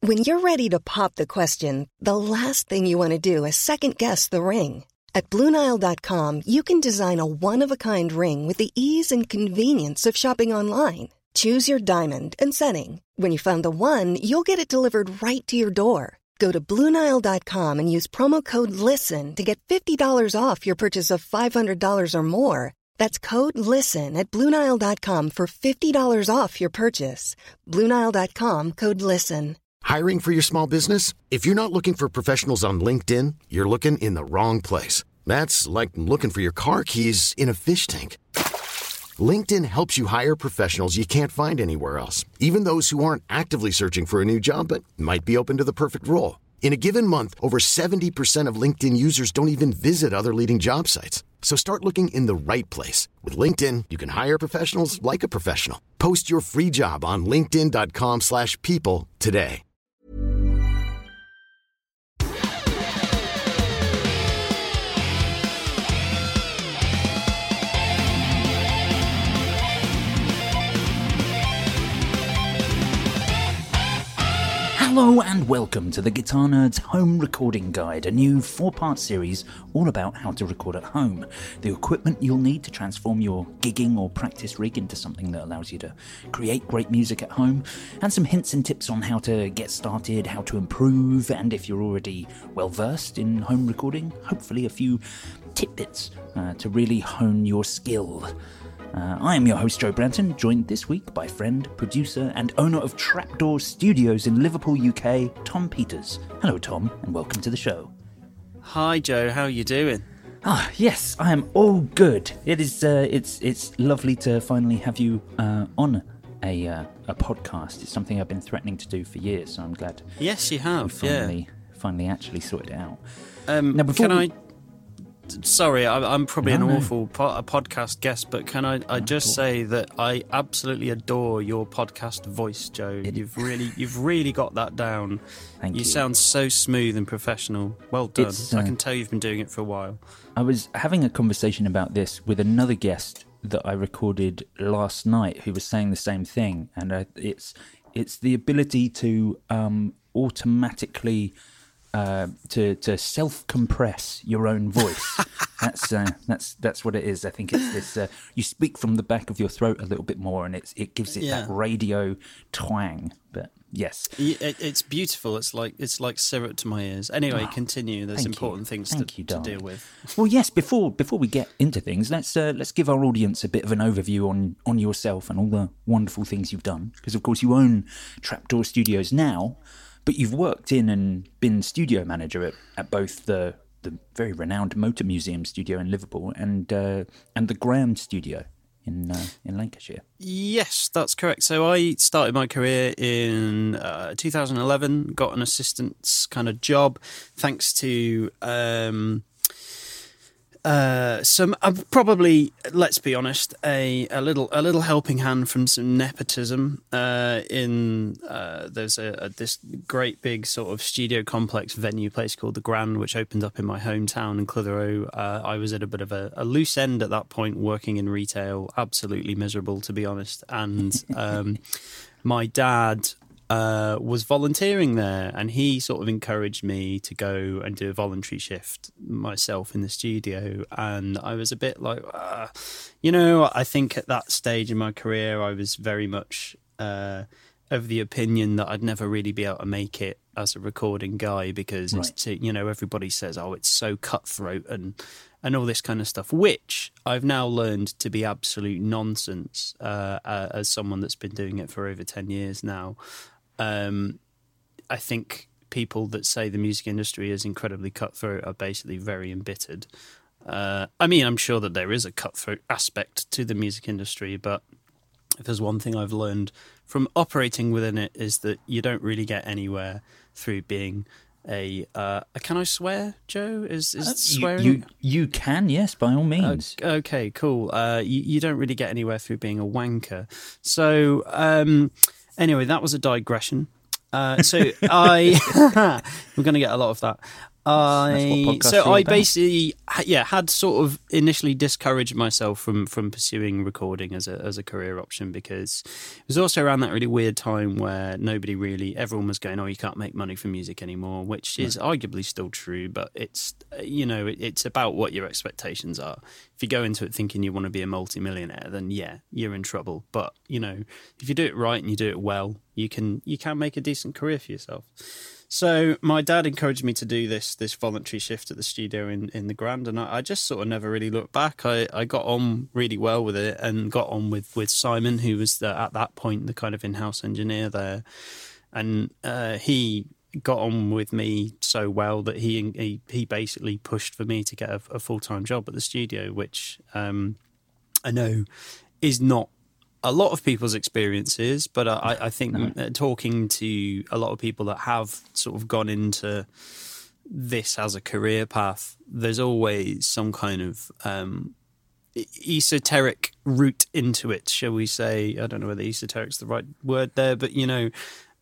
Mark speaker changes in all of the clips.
Speaker 1: When you're ready to pop the question, the last thing you want to do is second-guess the ring. At BlueNile.com, you can design a one-of-a-kind ring with the ease and convenience of shopping online. Choose your diamond and setting. When you find the one, you'll get it delivered right to your door. Go to BlueNile.com and use promo code LISTEN to get $50 off your purchase of $500 or more. That's code LISTEN at BlueNile.com for $50 off your purchase. BlueNile.com, code LISTEN.
Speaker 2: Hiring for your small business? If you're not looking for professionals on LinkedIn, you're looking in the wrong place. That's like looking for your car keys in a fish tank. LinkedIn helps you hire professionals you can't find anywhere else, even those who aren't actively searching for a new job but might be open to the perfect role. In a given month, over 70% of LinkedIn users don't even visit other leading job sites. So start looking in the right place. With LinkedIn, you can hire professionals like a professional. Post your free job on linkedin.com/people today.
Speaker 3: Hello and welcome to the Guitar Nerds Home Recording Guide, a new 4-part series all about how to record at home, the equipment you'll need to transform your gigging or practice rig into something that allows you to create great music at home, and some hints and tips on how to get started, how to improve, and if you're already well versed in home recording, hopefully a few tidbits to really hone your skill. I am your host, Joe Branton, joined this week by friend, producer, and owner of Trapdoor Studios in Liverpool, UK, Tom Peters. Hello, Tom, and welcome to the show.
Speaker 4: Hi, Joe. How are you doing?
Speaker 3: Yes, I am all good. It is. It's lovely to finally have you on a podcast. It's something I've been threatening to do for years, so I'm glad.
Speaker 4: Yes, you have.
Speaker 3: Finally, actually sorted it out.
Speaker 4: Now, Sorry, I'm probably an awful podcast guest, but can I just say that I absolutely adore your podcast voice, Joe. You've really got that down.
Speaker 3: Thank you.
Speaker 4: You sound so smooth and professional. Well done. I can tell you've been doing it for a while.
Speaker 3: I was having a conversation about this with another guest that I recorded last night who was saying the same thing, and it's the ability to automatically to self-compress your own voice. That's what it is. I think it's this. You speak from the back of your throat a little bit more, and it gives it that radio twang. But yes,
Speaker 4: it's beautiful. It's like syrup to my ears. Anyway, continue. There's important things to deal with.
Speaker 3: Well, yes. Before we get into things, let's give our audience a bit of an overview on yourself and all the wonderful things you've done. Because of course you own Trapdoor Studios now. But you've worked in and been studio manager at both the very renowned Motor Museum studio in Liverpool and the Grand studio in Lancashire.
Speaker 4: Yes, that's correct. So I started my career in 2011, got an assistant's kind of job, thanks to probably, let's be honest, a little helping hand from some nepotism. There's this great big sort of studio complex venue place called the Grand, which opened up in my hometown in Clitheroe. I was at a bit of a loose end at that point, working in retail, absolutely miserable to be honest. And my dad was volunteering there, and he sort of encouraged me to go and do a voluntary shift myself in the studio. And I was a bit like, I think at that stage in my career, I was very much of the opinion that I'd never really be able to make it as a recording guy because everybody says, oh, it's so cutthroat and all this kind of stuff, which I've now learned to be absolute nonsense as someone that's been doing it for over 10 years now. I think people that say the music industry is incredibly cutthroat are basically very embittered. I'm sure that there is a cutthroat aspect to the music industry, but if there's one thing I've learned from operating within it is that you don't really get anywhere through being can I swear, Joe? Is swearing?
Speaker 3: You can, yes, by all means.
Speaker 4: Okay, cool. You don't really get anywhere through being a wanker. So, anyway, that was a digression. We're going to get a lot of that.
Speaker 3: That's what podcasts are all
Speaker 4: I
Speaker 3: about.
Speaker 4: basically had sort of initially discouraged myself from pursuing recording as a career option, because it was also around that really weird time where everyone was going, oh, you can't make money from music anymore, which is arguably still true, but it's it's about what your expectations are. If you go into it thinking you want to be a multi-millionaire, then you're in trouble. But if you do it right and you do it well, you can make a decent career for yourself. So my dad encouraged me to do this voluntary shift at the studio in the Grand, and I just sort of never really looked back. I got on really well with it, and got on with Simon, who was at that point the kind of in-house engineer there, and he got on with me so well that he basically pushed for me to get a full-time job at the studio, which I know is not a lot of people's experiences, but I think talking to a lot of people that have sort of gone into this as a career path, there's always some kind of esoteric route into it, shall we say. I don't know whether esoteric's the right word there, but a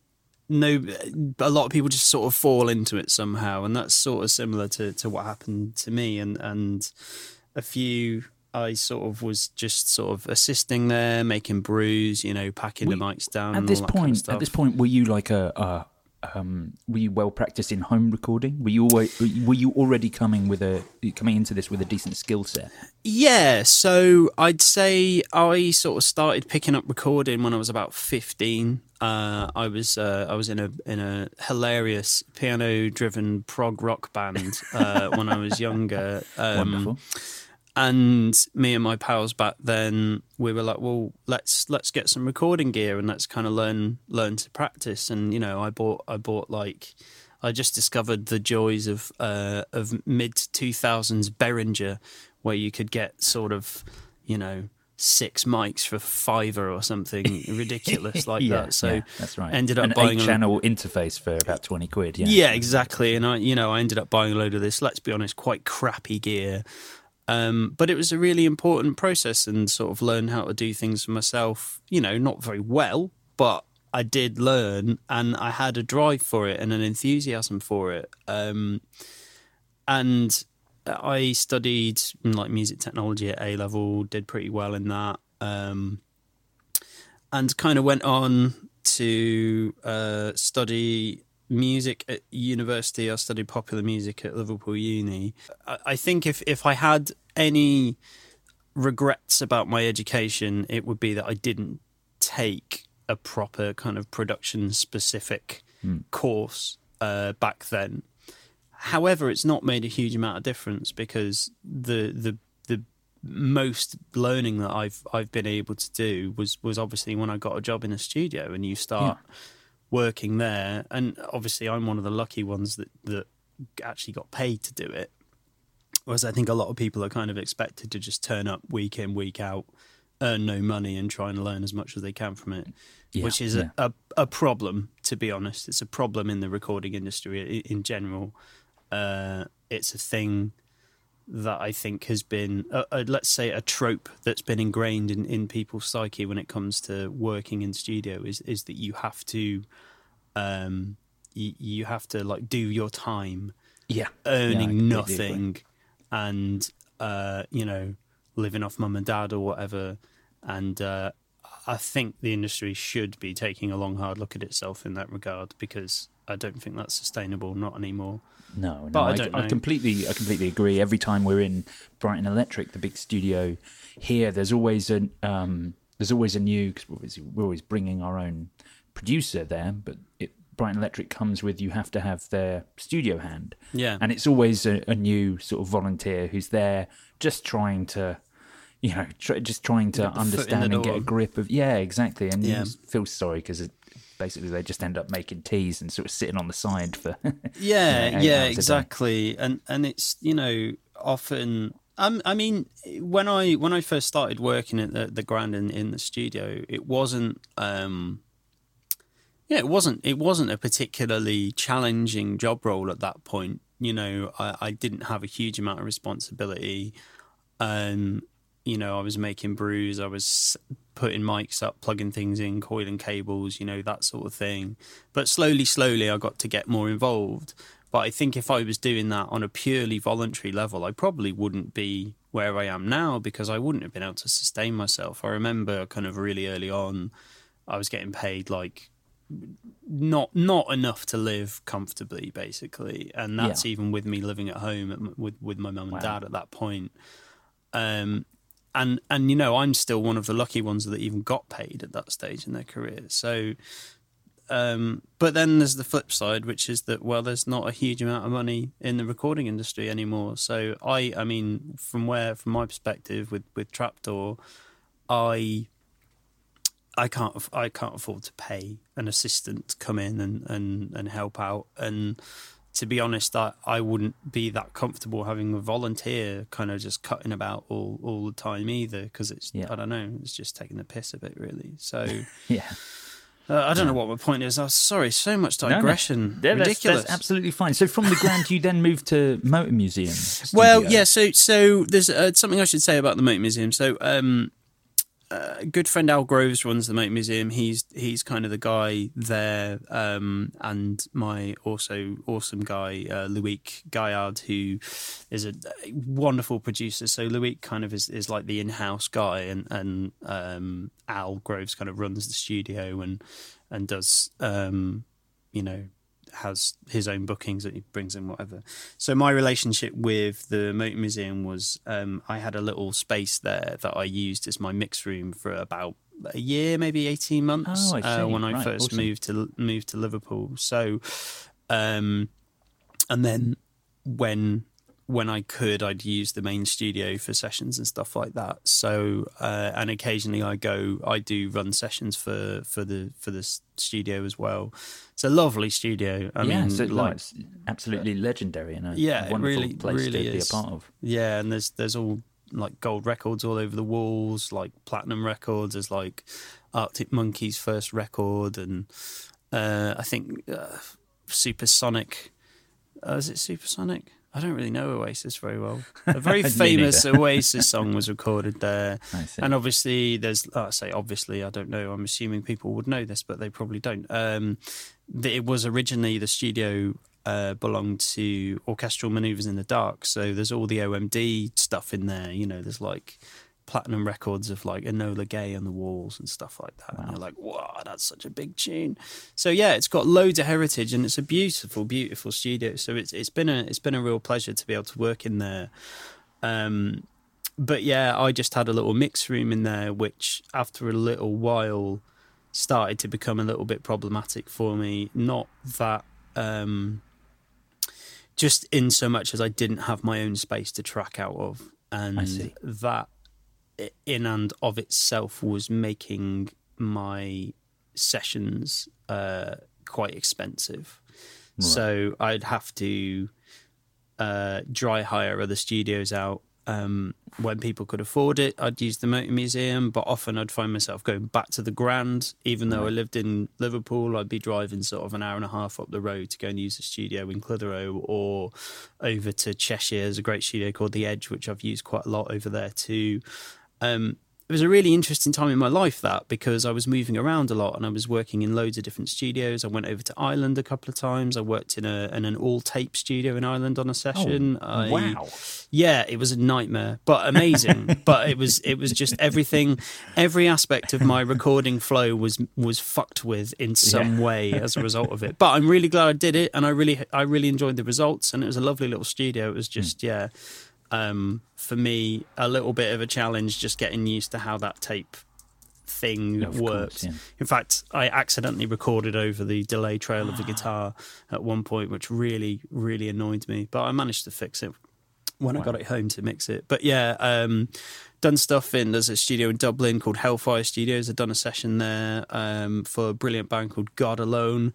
Speaker 4: lot of people just sort of fall into it somehow, and that's sort of similar to what happened to me, and a few. I sort of was just sort of assisting there, making brews, packing the mics down.
Speaker 3: At this point, were you like were you well practiced in home recording? Were you already coming into this with a decent skill set?
Speaker 4: Yeah, so I'd say I sort of started picking up recording when I was about 15. I was in a hilarious piano-driven prog rock band when I was younger.
Speaker 3: Wonderful.
Speaker 4: And me and my pals back then, we were like, well, let's get some recording gear and let's kind of learn to practice. And I bought I just discovered the joys of mid 2000s Behringer, where you could get sort of 6 mics for £5 or something ridiculous like that. So
Speaker 3: that's right.
Speaker 4: Ended up
Speaker 3: an
Speaker 4: buying
Speaker 3: 8-channel interface for about 20 quid.
Speaker 4: Yeah, exactly. And I ended up buying a load of this, let's be honest, quite crappy gear. But it was a really important process, and sort of learn how to do things for myself, not very well, but I did learn, and I had a drive for it and an enthusiasm for it. And I studied music technology at A-level, did pretty well in that, and kind of went on to study music at university. I studied popular music at Liverpool Uni. I think if I had any regrets about my education, it would be that I didn't take a proper kind of production specific course back then. However, it's not made a huge amount of difference, because the most learning that I've been able to do was obviously when I got a job in a studio, and you start working there, and obviously I'm one of the lucky ones that actually got paid to do it, whereas I think a lot of people are kind of expected to just turn up week in, week out, earn no money, and try and learn as much as they can from it, which is a problem, to be honest. It's a problem in the recording industry in general. It's a thing that I think has been, let's say, a trope that's been ingrained in people's psyche when it comes to working in studio, is that you have to, you have to like do your time, earning nothing, and living off mum and dad or whatever. And I think the industry should be taking a long, hard look at itself in that regard, because I don't think that's sustainable, not anymore.
Speaker 3: No,
Speaker 4: but I
Speaker 3: completely agree. Every time we're in Brighton Electric, the big studio here, there's always a new, because we're always bringing our own producer there, but Brighton Electric comes with, you have to have their studio hand.
Speaker 4: Yeah.
Speaker 3: And it's always a new sort of volunteer who's there just trying to, trying to understand and get a grip of, exactly. And you feel sorry, because basically they just end up making teas and sort of sitting on the side for
Speaker 4: exactly. And it's often, I mean, when I first started working at the Grand in the studio, it wasn't it wasn't a particularly challenging job role at that point. I didn't have a huge amount of responsibility. I was making brews, I was putting mics up, plugging things in, coiling cables, that sort of thing. But slowly, I got to get more involved, But I think if I was doing that on a purely voluntary level, I probably wouldn't be where I am now, because I wouldn't have been able to sustain myself. I remember kind of really early on, I was getting paid like not enough to live comfortably, basically, and that's even with me living at home with my mum and dad at that point. And you know, I'm still one of the lucky ones that even got paid at that stage in their career. So, but then there's the flip side, which is that, well, there's not a huge amount of money in the recording industry anymore. So I mean, from my perspective with Trapdoor, I can't afford to pay an assistant to come in and help out. And to be honest, I wouldn't be that comfortable having a volunteer kind of just cutting about all the time either, because it's, I don't know, it's just taking the piss a bit, really. So I don't know what my point is. I'm sorry, so much digression.
Speaker 3: No.
Speaker 4: Ridiculous.
Speaker 3: That's absolutely fine. So from the Grand, you then moved to Motor Museum Studio.
Speaker 4: Well, yeah. So there's something I should say about the Motor Museum. So good friend Al Groves runs the Motor Museum. He's kind of the guy there, and my also awesome guy Loic Gaillard, who is a wonderful producer. So Loic kind of is like the in-house guy, and Al Groves kind of runs the studio and does has his own bookings that he brings in, whatever. So my relationship with the Motor Museum was I had a little space there that I used as my mix room for about a year, maybe 18 months when I first moved to Liverpool. So and then when I could, I'd use the main studio for sessions and stuff like that. So and occasionally I do run sessions for the studio as well. It's a lovely studio. I mean,
Speaker 3: so it's absolutely legendary and a wonderful place to be a part of.
Speaker 4: Yeah, and there's all like gold records all over the walls, like platinum records. There's like Arctic Monkeys' first record, and I think Supersonic. Is it Supersonic? I don't really know Oasis very well. A very famous Oasis song was recorded there. And obviously I don't know, I'm assuming people would know this, but they probably don't. It was originally, the studio belonged to Orchestral Manoeuvres in the Dark. So there's all the OMD stuff in there. You know, there's like platinum records of like Enola Gay on the walls and stuff like that. Wow. And you're like, wow, that's such a big tune. So yeah, it's got loads of heritage, and it's a beautiful, beautiful studio. So it's been a real pleasure to be able to work in there. But yeah, I just had a little mix room in there, which after a little while started to become a little bit problematic for me. Not that just in so much as I didn't have my own space to track out of, and that in and of itself was making my sessions quite expensive. Right. So I'd have to dry hire other studios out. When people could afford it, I'd use the Motor Museum, but often I'd find myself going back to the Grand. Even though I lived in Liverpool, I'd be driving sort of an hour and a half up the road to go and use a studio in Clitheroe, or over to Cheshire. There's a great studio called The Edge, which I've used quite a lot over there too. It was a really interesting time in my life, that, because I was moving around a lot and I was working in loads of different studios. I went over to Ireland a couple of times. I worked in an all-tape studio in Ireland on a session.
Speaker 3: Wow.
Speaker 4: Yeah, it was a nightmare, but amazing. But it was just everything, every aspect of my recording flow was fucked with in some way as a result of it. But I'm really glad I did it, and I really enjoyed the results, and it was a lovely little studio. It was just, for me, a little bit of a challenge just getting used to how that tape thing worked. In fact, I accidentally recorded over the delay trail of the guitar at one point, which really, really annoyed me. But I managed to fix it when I got it home to mix it. But yeah, done stuff there's a studio in Dublin called Hellfire Studios. I've done a session there for a brilliant band called God Alone.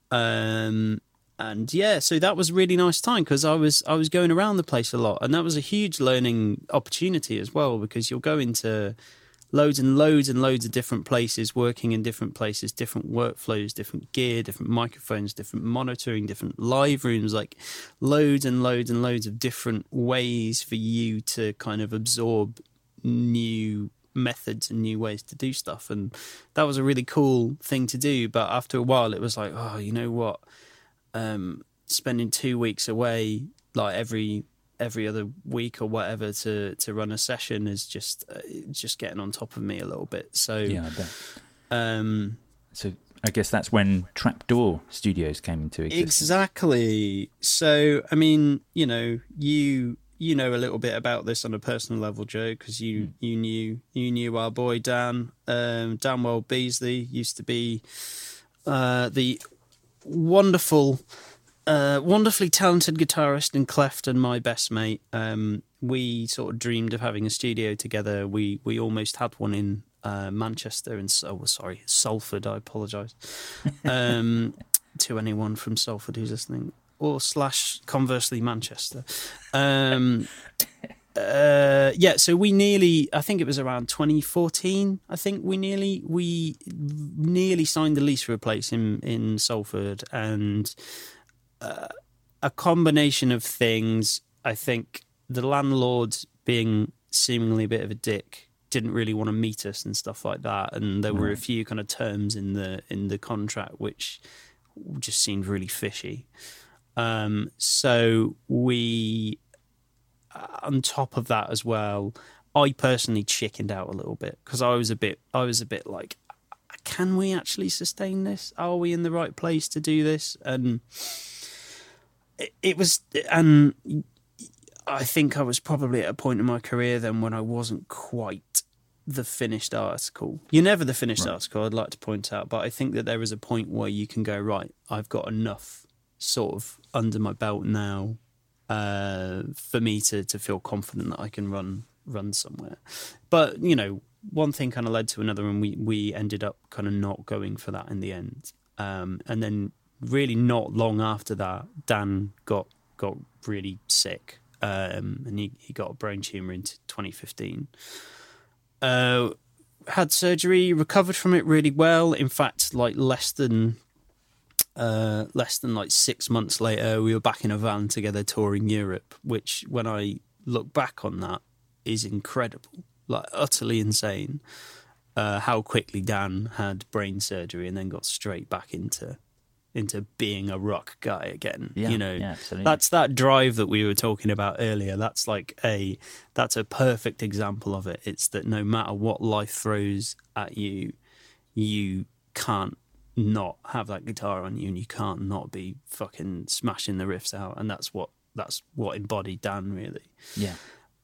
Speaker 4: And yeah, so that was a really nice time, because I was going around the place a lot, and that was a huge learning opportunity as well, because you'll go into loads and loads and loads of different places, working in different places, different workflows, different gear, different microphones, different monitoring, different live rooms, like loads and loads and loads of different ways for you to kind of absorb new methods and new ways to do stuff. And that was a really cool thing to do. But after a while, it was like, oh, you know what? spending 2 weeks away, like every other week or whatever, to run a session is just getting on top of me a little bit. So
Speaker 3: yeah, I bet. So I guess that's when Trapdoor Studios came into existence.
Speaker 4: Exactly. So I mean, you know a little bit about this on a personal level, Joe, because you knew our boy Dan. Danwell Beasley used to be the wonderfully talented guitarist in Cleft and my best mate. We sort of dreamed of having a studio together. We almost had one in Manchester and Salford. I apologise to anyone from Salford who's listening, or / conversely Manchester. So we nearly, I think it was around 2014, I think we nearly signed the lease for a place in Salford, and a combination of things. I think the landlord, being seemingly a bit of a dick, didn't really want to meet us and stuff like that, and there were a few kind of terms in the contract which just seemed really fishy. So we, on top of that as well, I personally chickened out a little bit, because I was a bit like, can we actually sustain this? Are we in the right place to do this? And and I think I was probably at a point in my career then when I wasn't quite the finished article. You're never the finished article, I'd like to point out, but I think that there is a point where you can go, right, I've got enough sort of under my belt now for me to feel confident that I can run somewhere. But, you know, one thing kind of led to another, and we ended up kind of not going for that in the end. And then really not long after that, Dan got really sick, and he got a brain tumour in 2015. Had surgery, recovered from it really well. In fact, like less than like 6 months later, we were back in a van together touring Europe, which when I look back on that is incredible, like utterly insane, how quickly Dan had brain surgery and then got straight back into being a rock guy again.
Speaker 3: Yeah,
Speaker 4: you know,
Speaker 3: absolutely.
Speaker 4: That's that drive that we were talking about earlier. That's a perfect example of it. It's that no matter what life throws at you, you can't not have that guitar on you, and you can't not be fucking smashing the riffs out. And that's what embodied Dan, really.
Speaker 3: Yeah.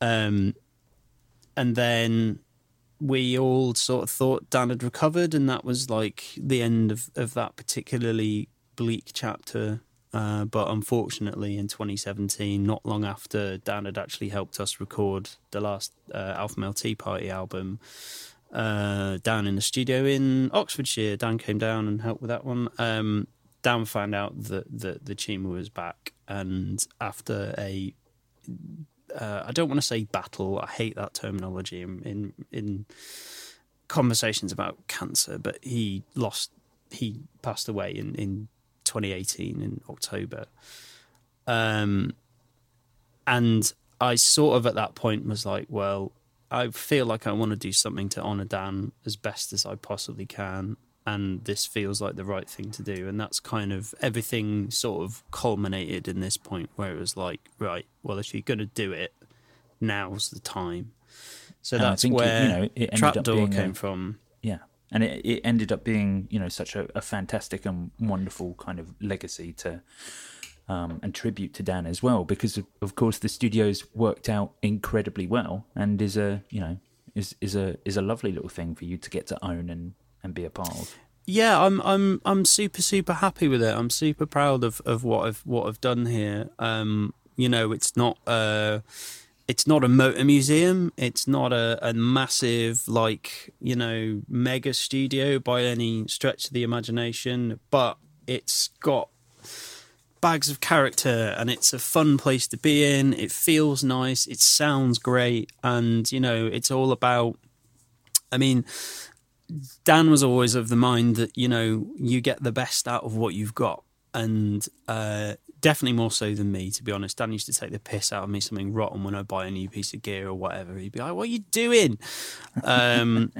Speaker 4: And then we all sort of thought Dan had recovered, and that was like the end of that particularly bleak chapter. But unfortunately, in 2017, not long after Dan had actually helped us record the last Alpha Male Tea Party album, down in the studio in Oxfordshire, Dan came down and helped with that one. Dan found out that the tumour was back, and after a I don't want to say battle, I hate that terminology in conversations about cancer, but he passed away in 2018 in October. And I sort of at that point was like, well, I feel like I want to do something to honour Dan as best as I possibly can, and this feels like the right thing to do. And that's kind of everything sort of culminated in this point where it was like, right, well, if you're going to do it, now's the time. So
Speaker 3: and
Speaker 4: that's where Trapdoor came from.
Speaker 3: Yeah, and it ended up being, you know, such a fantastic and wonderful kind of legacy to and tribute to Dan as well, because of course the studio's worked out incredibly well and is a lovely little thing for you to get to own and be a part of.
Speaker 4: Yeah, I'm super happy with it. I'm super proud of what I've done here. You know, it's not a motor museum. It's not a massive, like, you know, mega studio by any stretch of the imagination, but it's got bags of character and it's a fun place to be in. It feels nice. It sounds great. And, you know, it's all about, I mean, Dan was always of the mind that, you know, you get the best out of what you've got. And definitely more so than me, to be honest. Dan used to take the piss out of me something rotten when I buy a new piece of gear or whatever. He'd be like, what are you doing?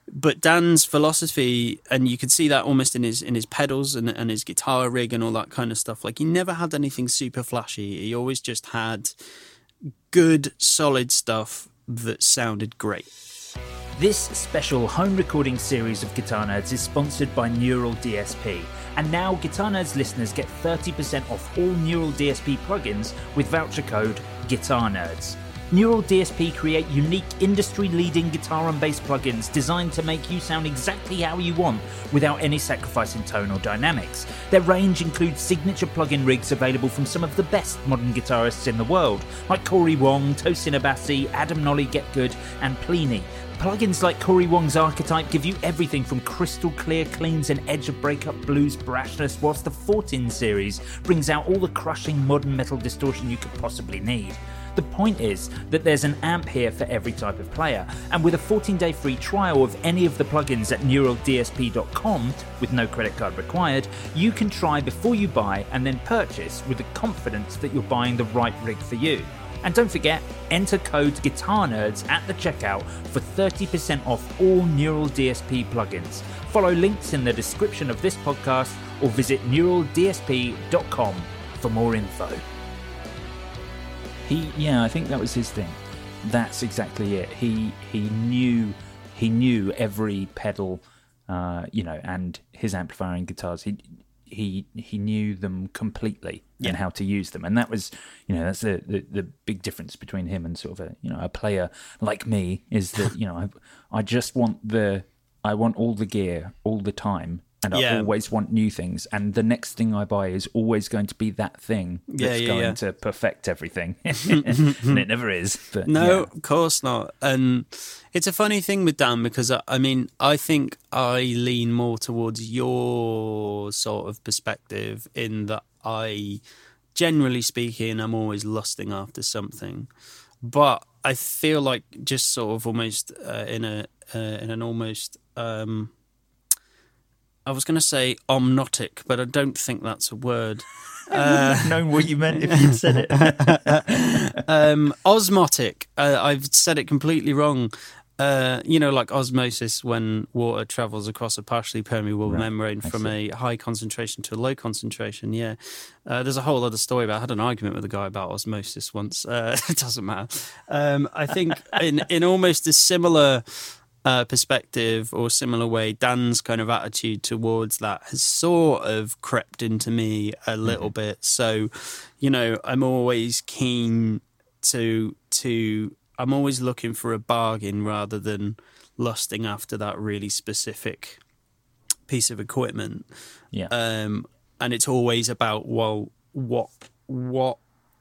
Speaker 4: But Dan's philosophy, and you could see that almost in his pedals and his guitar rig and all that kind of stuff. Like, he never had anything super flashy. He always just had good, solid stuff that sounded great.
Speaker 3: This special home recording series of Guitar Nerds is sponsored by Neural DSP. And now Guitar Nerds listeners get 30% off all Neural DSP plugins with voucher code GuitarNerds. Neural DSP create unique industry-leading guitar and bass plugins designed to make you sound exactly how you want without any sacrifice in tone or dynamics. Their range includes signature plugin rigs available from some of the best modern guitarists in the world, like Corey Wong, Tosin Abasi, Adam Nolly Get Good, and Plini. Plugins like Corey Wong's Archetype give you everything from crystal clear cleans and edge of breakup blues brashness, whilst the 14 series brings out all the crushing modern metal distortion you could possibly need. The point is that there's an amp here for every type of player, and with a 14-day free trial of any of the plugins at neuraldsp.com, with no credit card required, you can try before you buy and then purchase with the confidence that you're buying the right rig for you. And don't forget, enter code GuitarNerds at the checkout for 30% off all Neural DSP plugins. Follow links in the description of this podcast or visit neuraldsp.com for more info. I think that was his thing. That's exactly it. He knew every pedal, and his amplifier and guitars. He knew them completely and how to use them, and that was, that's the big difference between him and sort of a player like me, is that I just want I want all the gear all the time. And I always want new things. And the next thing I buy is always going to be that thing that's going to perfect everything. And it never is. But,
Speaker 4: Of course not. And it's a funny thing with Dan, because, I think I lean more towards your sort of perspective, in that I, generally speaking, I'm always lusting after something. But I feel like just sort of almost in an almost... I was going to say omnotic, but I don't think that's a word.
Speaker 3: I wouldn't have known what you meant if you'd said it.
Speaker 4: Osmotic. I've said it completely wrong. Like osmosis, when water travels across a partially permeable membrane from a high concentration to a low concentration. Yeah. There's a whole other story about, I had an argument with a guy about osmosis once. It doesn't matter. I think in almost a similar... perspective or similar way, Dan's kind of attitude towards that has sort of crept into me a little bit. So, I'm always keen to I'm always looking for a bargain rather than lusting after that really specific piece of equipment.
Speaker 3: Yeah.
Speaker 4: And it's always about, well, what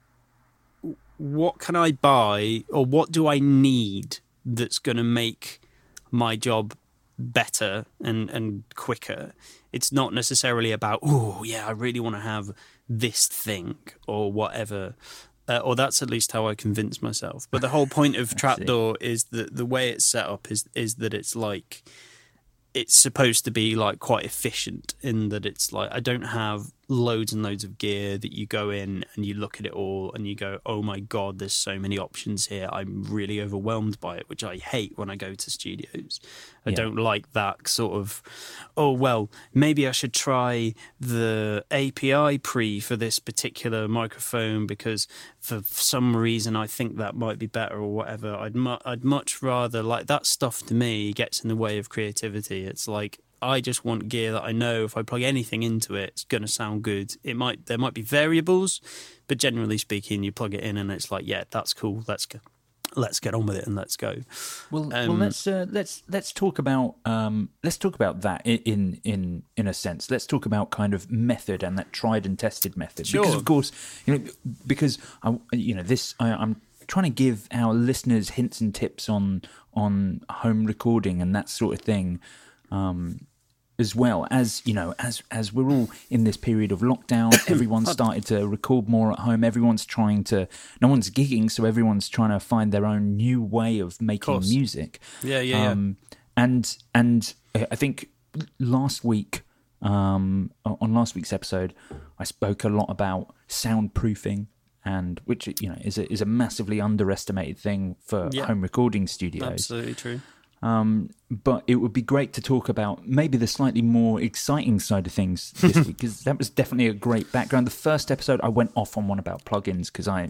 Speaker 4: can I buy, or what do I need that's going to make my job better and quicker. It's not necessarily about, I really want to have this thing or whatever, or that's at least how I convince myself. But the whole point of Trapdoor is that the way it's set up is that it's like, it's supposed to be like quite efficient, in that it's like, I don't have loads and loads of gear that you go in and you look at it all and you go, oh my God, there's so many options here. I'm really overwhelmed by it, which I hate when I go to studios. I don't like that sort of, maybe I should try the API pre for this particular microphone because for some reason I think that might be better or whatever. I'd much rather, like, that stuff to me gets in the way of creativity. It's like, I just want gear that I know if I plug anything into it, it's going to sound good. There might be variables, but generally speaking, you plug it in and it's like, yeah, that's cool. Let's get on with it and let's go.
Speaker 3: Well, let's talk about that in a sense. Let's talk about kind of method and that tried and tested method.
Speaker 4: Sure.
Speaker 3: Because of course, I'm trying to give our listeners hints and tips on home recording and that sort of thing. As well as as we're all in this period of lockdown, everyone's started to record more at home. No one's gigging, so everyone's trying to find their own new way of making music.
Speaker 4: Yeah.
Speaker 3: And I think last week, on last week's episode, I spoke a lot about soundproofing, and which is a massively underestimated thing for home recording studios.
Speaker 4: Absolutely true.
Speaker 3: But it would be great to talk about maybe the slightly more exciting side of things this week, because that was definitely a great background. The first episode, I went off on one about plugins because I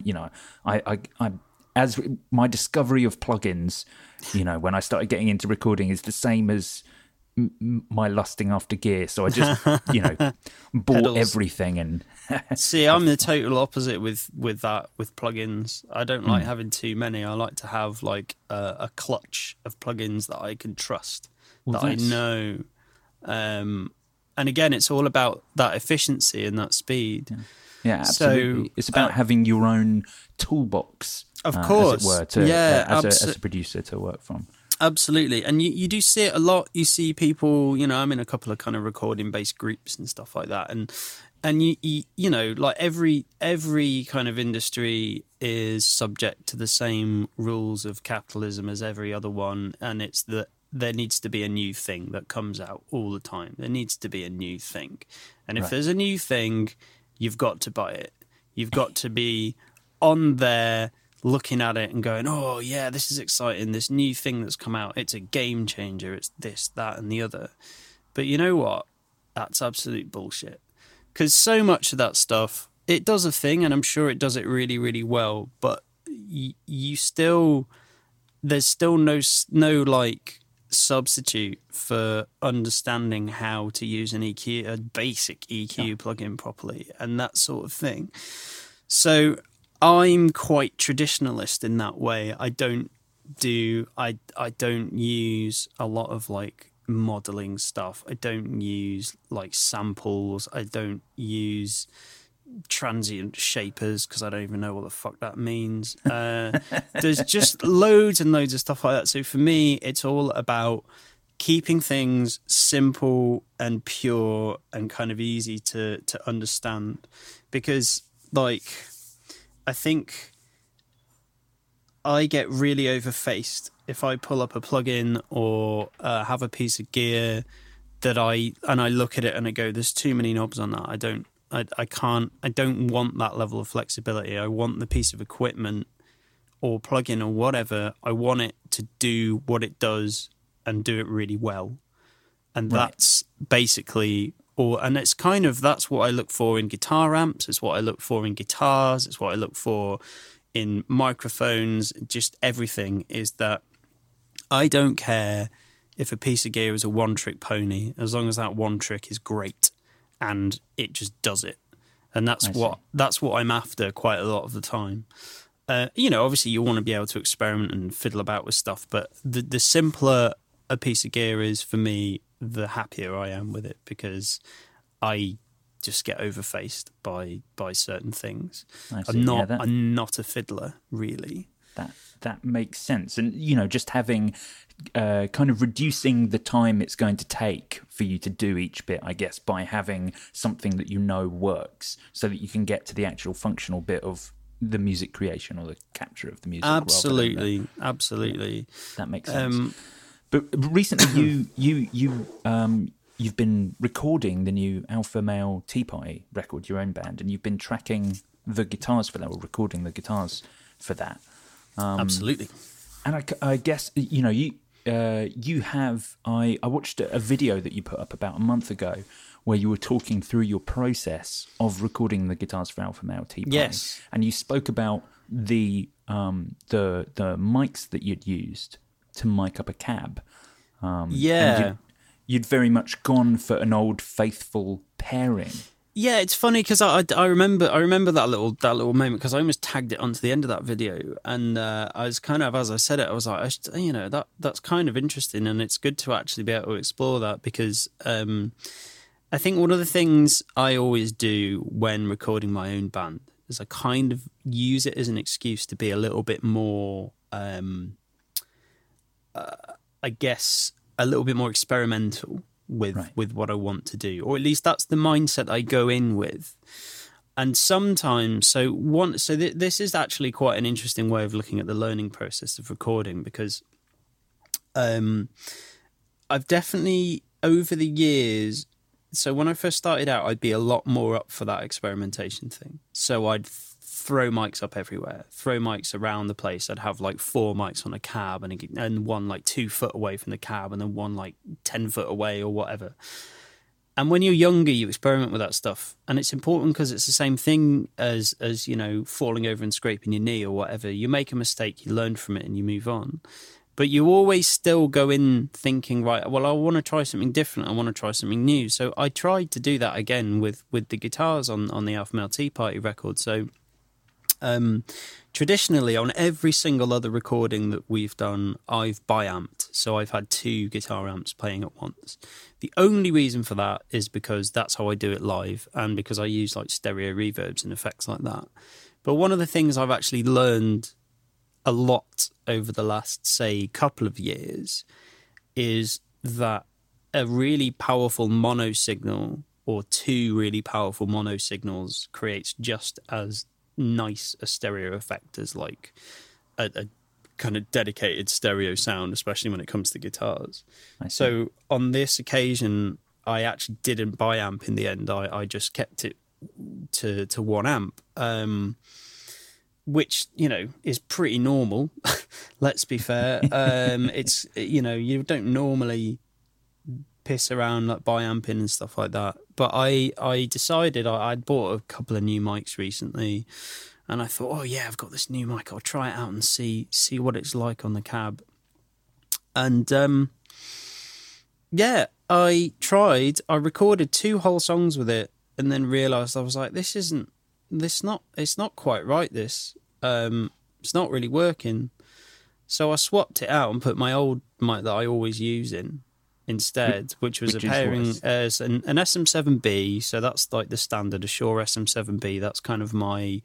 Speaker 3: as my discovery of plugins, when I started getting into recording, is the same as my lusting after gear. So I just, bought
Speaker 4: Pedals.
Speaker 3: Everything. And
Speaker 4: See, I'm the total opposite with plugins. I don't like having too many. I like to have like a clutch of plugins that I can trust, I know. And again, it's all about that efficiency and that speed.
Speaker 3: Yeah, absolutely. So, it's about having your own toolbox,
Speaker 4: of course,
Speaker 3: as it were, as a producer to work from.
Speaker 4: Absolutely. And you do see it a lot. You see people, I'm in a couple of kind of recording based groups and stuff like that. And you like every kind of industry is subject to the same rules of capitalism as every other one. And it's that there needs to be a new thing that comes out all the time. There needs to be a new thing. And if there's a new thing, you've got to buy it. You've got to be on there looking at it and going, oh, yeah, this is exciting. This new thing that's come out, it's a game changer. It's this, that, and the other. But you know what? That's absolute bullshit. Because so much of that stuff, it does a thing, and I'm sure it does it really, really well. But there's still no like substitute for understanding how to use an EQ, a basic EQ plugin properly, and that sort of thing. So I'm quite traditionalist in that way. I don't use a lot of like modeling stuff. I don't use like samples. I don't use transient shapers because I don't even know what the fuck that means. There's just loads and loads of stuff like that. So for me, it's all about keeping things simple and pure and kind of easy to understand, because like I think I get really overfaced if I pull up a plugin or have a piece of gear that I look at it and I go, there's too many knobs on that. I don't want that level of flexibility. I want the piece of equipment or plugin or whatever. I want it to do what it does and do it really well. And that's basically and it's kind of, that's what I look for in guitar amps. It's what I look for in guitars. It's what I look for in microphones. Just everything is that I don't care if a piece of gear is a one-trick pony, as long as that one trick is great and it just does it. And that's what I'm after quite a lot of the time. Obviously you want to be able to experiment and fiddle about with stuff, but the simpler a piece of gear is for me, the happier I am with it, because I just get overfaced by certain things. I'm not a fiddler, really.
Speaker 3: That makes sense. And, just having kind of reducing the time it's going to take for you to do each bit, I guess, by having something that works so that you can get to the actual functional bit of the music creation or the capture of the music.
Speaker 4: Absolutely.
Speaker 3: That makes sense. But recently you've been recording the new Alpha Male Tea Party record, your own band, and you've been tracking the guitars for that, or recording the guitars for that.
Speaker 4: Absolutely.
Speaker 3: And I guess, you have... I watched a video that you put up about a month ago where you were talking through your process of recording the guitars for Alpha Male Tea Party.
Speaker 4: Yes.
Speaker 3: And you spoke about the mics that you'd used to mic up a cab. And you'd very much gone for an old faithful pairing.
Speaker 4: Yeah, it's funny because I remember that little moment, because I almost tagged it onto the end of that video, and I was kind of, as I said it, I was like, that's kind of interesting, and it's good to actually be able to explore that, because I think one of the things I always do when recording my own band is I kind of use it as an excuse to be a little bit more, I guess, a little bit more experimental with what I want to do, or at least that's the mindset I go in with. And sometimes, this is actually quite an interesting way of looking at the learning process of recording, because I've definitely over the years So when I first started out, I'd be a lot more up for that experimentation thing. So I'd throw mics up everywhere, throw mics around the place. I'd have like 4 mics on a cab and one like 2 foot away from the cab and then one like 10 foot away or whatever. And when you're younger, you experiment with that stuff. And it's important because it's the same thing as you know, falling over and scraping your knee or whatever. You make a mistake, you learn from it and you move on. But you always still go in thinking, right, well, I want to try something different. I want to try something new. So I tried to do that again with the guitars on the Alpha Male Tea Party record. So traditionally, on every single other recording that we've done, I've bi-amped. So I've had 2 guitar amps playing at once. The only reason for that is because that's how I do it live and because I use like stereo reverbs and effects like that. But one of the things I've actually learned a lot over the last, say, couple of years is that a really powerful mono signal or 2 really powerful mono signals creates just as nice a stereo effect as like a kind of dedicated stereo sound, especially when it comes to guitars. So on this occasion, I actually didn't bi-amp in the end. I just kept it to 1 amp. Which, you know, is pretty normal. Let's be fair. It's, you know, you don't normally piss around like bi-amping and stuff like that. But I decided I'd bought a couple of new mics recently and I thought, oh yeah, I've got this new mic. I'll try it out and see what it's like on the cab. And yeah, I recorded 2 whole songs with it and then realised I was like, it's not quite right, this. It's not really working. So I swapped it out and put my old mic that I always use in instead, which was a pairing as an SM7B. So that's like the standard, a Shure SM7B. That's kind of my,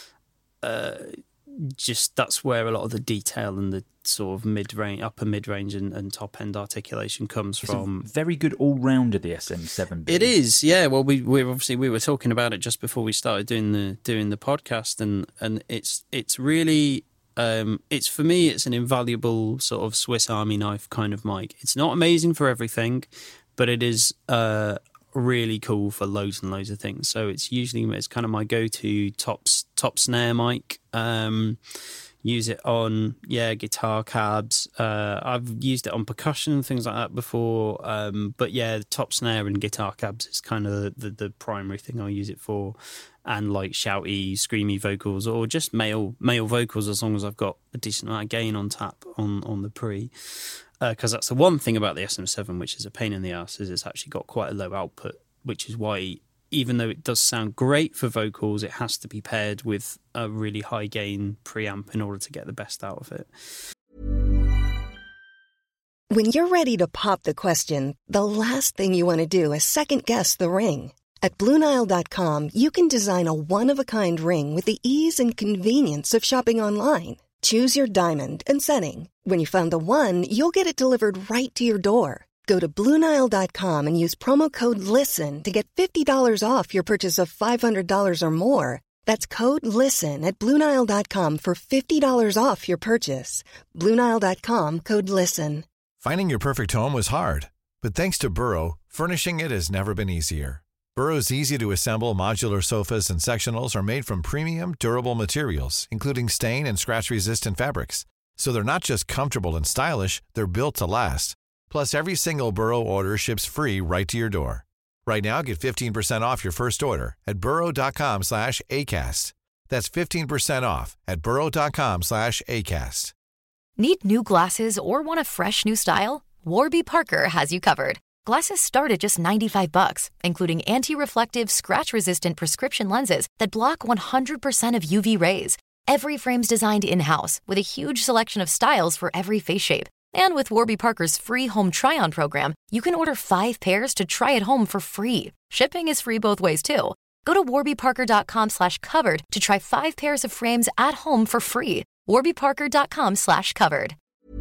Speaker 4: that's where a lot of the detail and the sort of mid-range, upper mid-range and top-end articulation comes from.
Speaker 3: Very good all-rounder, the SM7B.
Speaker 4: It is, yeah. Well, we were talking about it just before we started doing the podcast, and it's really it's, for me, it's an invaluable sort of Swiss Army knife kind of mic. It's not amazing for everything, but it is really cool for loads and loads of things. So it's kind of my go-to top snare mic. Use it on guitar cabs. I've used it on percussion and things like that before. But yeah, the top snare and guitar cabs is kind of the primary thing I use it for, and like shouty, screamy vocals or just male vocals, as long as I've got a decent amount of gain on tap on the pre. Because that's the one thing about the SM7, which is a pain in the ass, is it's actually got quite a low output, which is why, even though it does sound great for vocals, it has to be paired with a really high gain preamp in order to get the best out of it.
Speaker 1: When you're ready to pop the question, the last thing you want to do is second-guess the ring. At BlueNile.com, you can design a one-of-a-kind ring with the ease and convenience of shopping online. Choose your diamond and setting. When you find the one, you'll get it delivered right to your door. Go to BlueNile.com and use promo code LISTEN to get $50 off your purchase of $500 or more. That's code LISTEN at BlueNile.com for $50 off your purchase. BlueNile.com, code LISTEN.
Speaker 5: Finding your perfect home was hard, but thanks to Burrow, furnishing it has never been easier. Burrow's easy-to-assemble modular sofas and sectionals are made from premium, durable materials, including stain and scratch-resistant fabrics. So they're not just comfortable and stylish, they're built to last. Plus, every single Burrow order ships free right to your door. Right now, get 15% off your first order at burrow.com/ACAST. That's 15% off at burrow.com/ACAST.
Speaker 6: Need new glasses or want a fresh new style? Warby Parker has you covered. Glasses start at just $95, including anti-reflective, scratch-resistant prescription lenses that block 100% of UV rays. Every frame's designed in-house with a huge selection of styles for every face shape. And with Warby Parker's free home try-on program, you can order 5 pairs to try at home for free. Shipping is free both ways, too. Go to warbyparker.com/covered to try 5 pairs of frames at home for free. warbyparker.com/covered.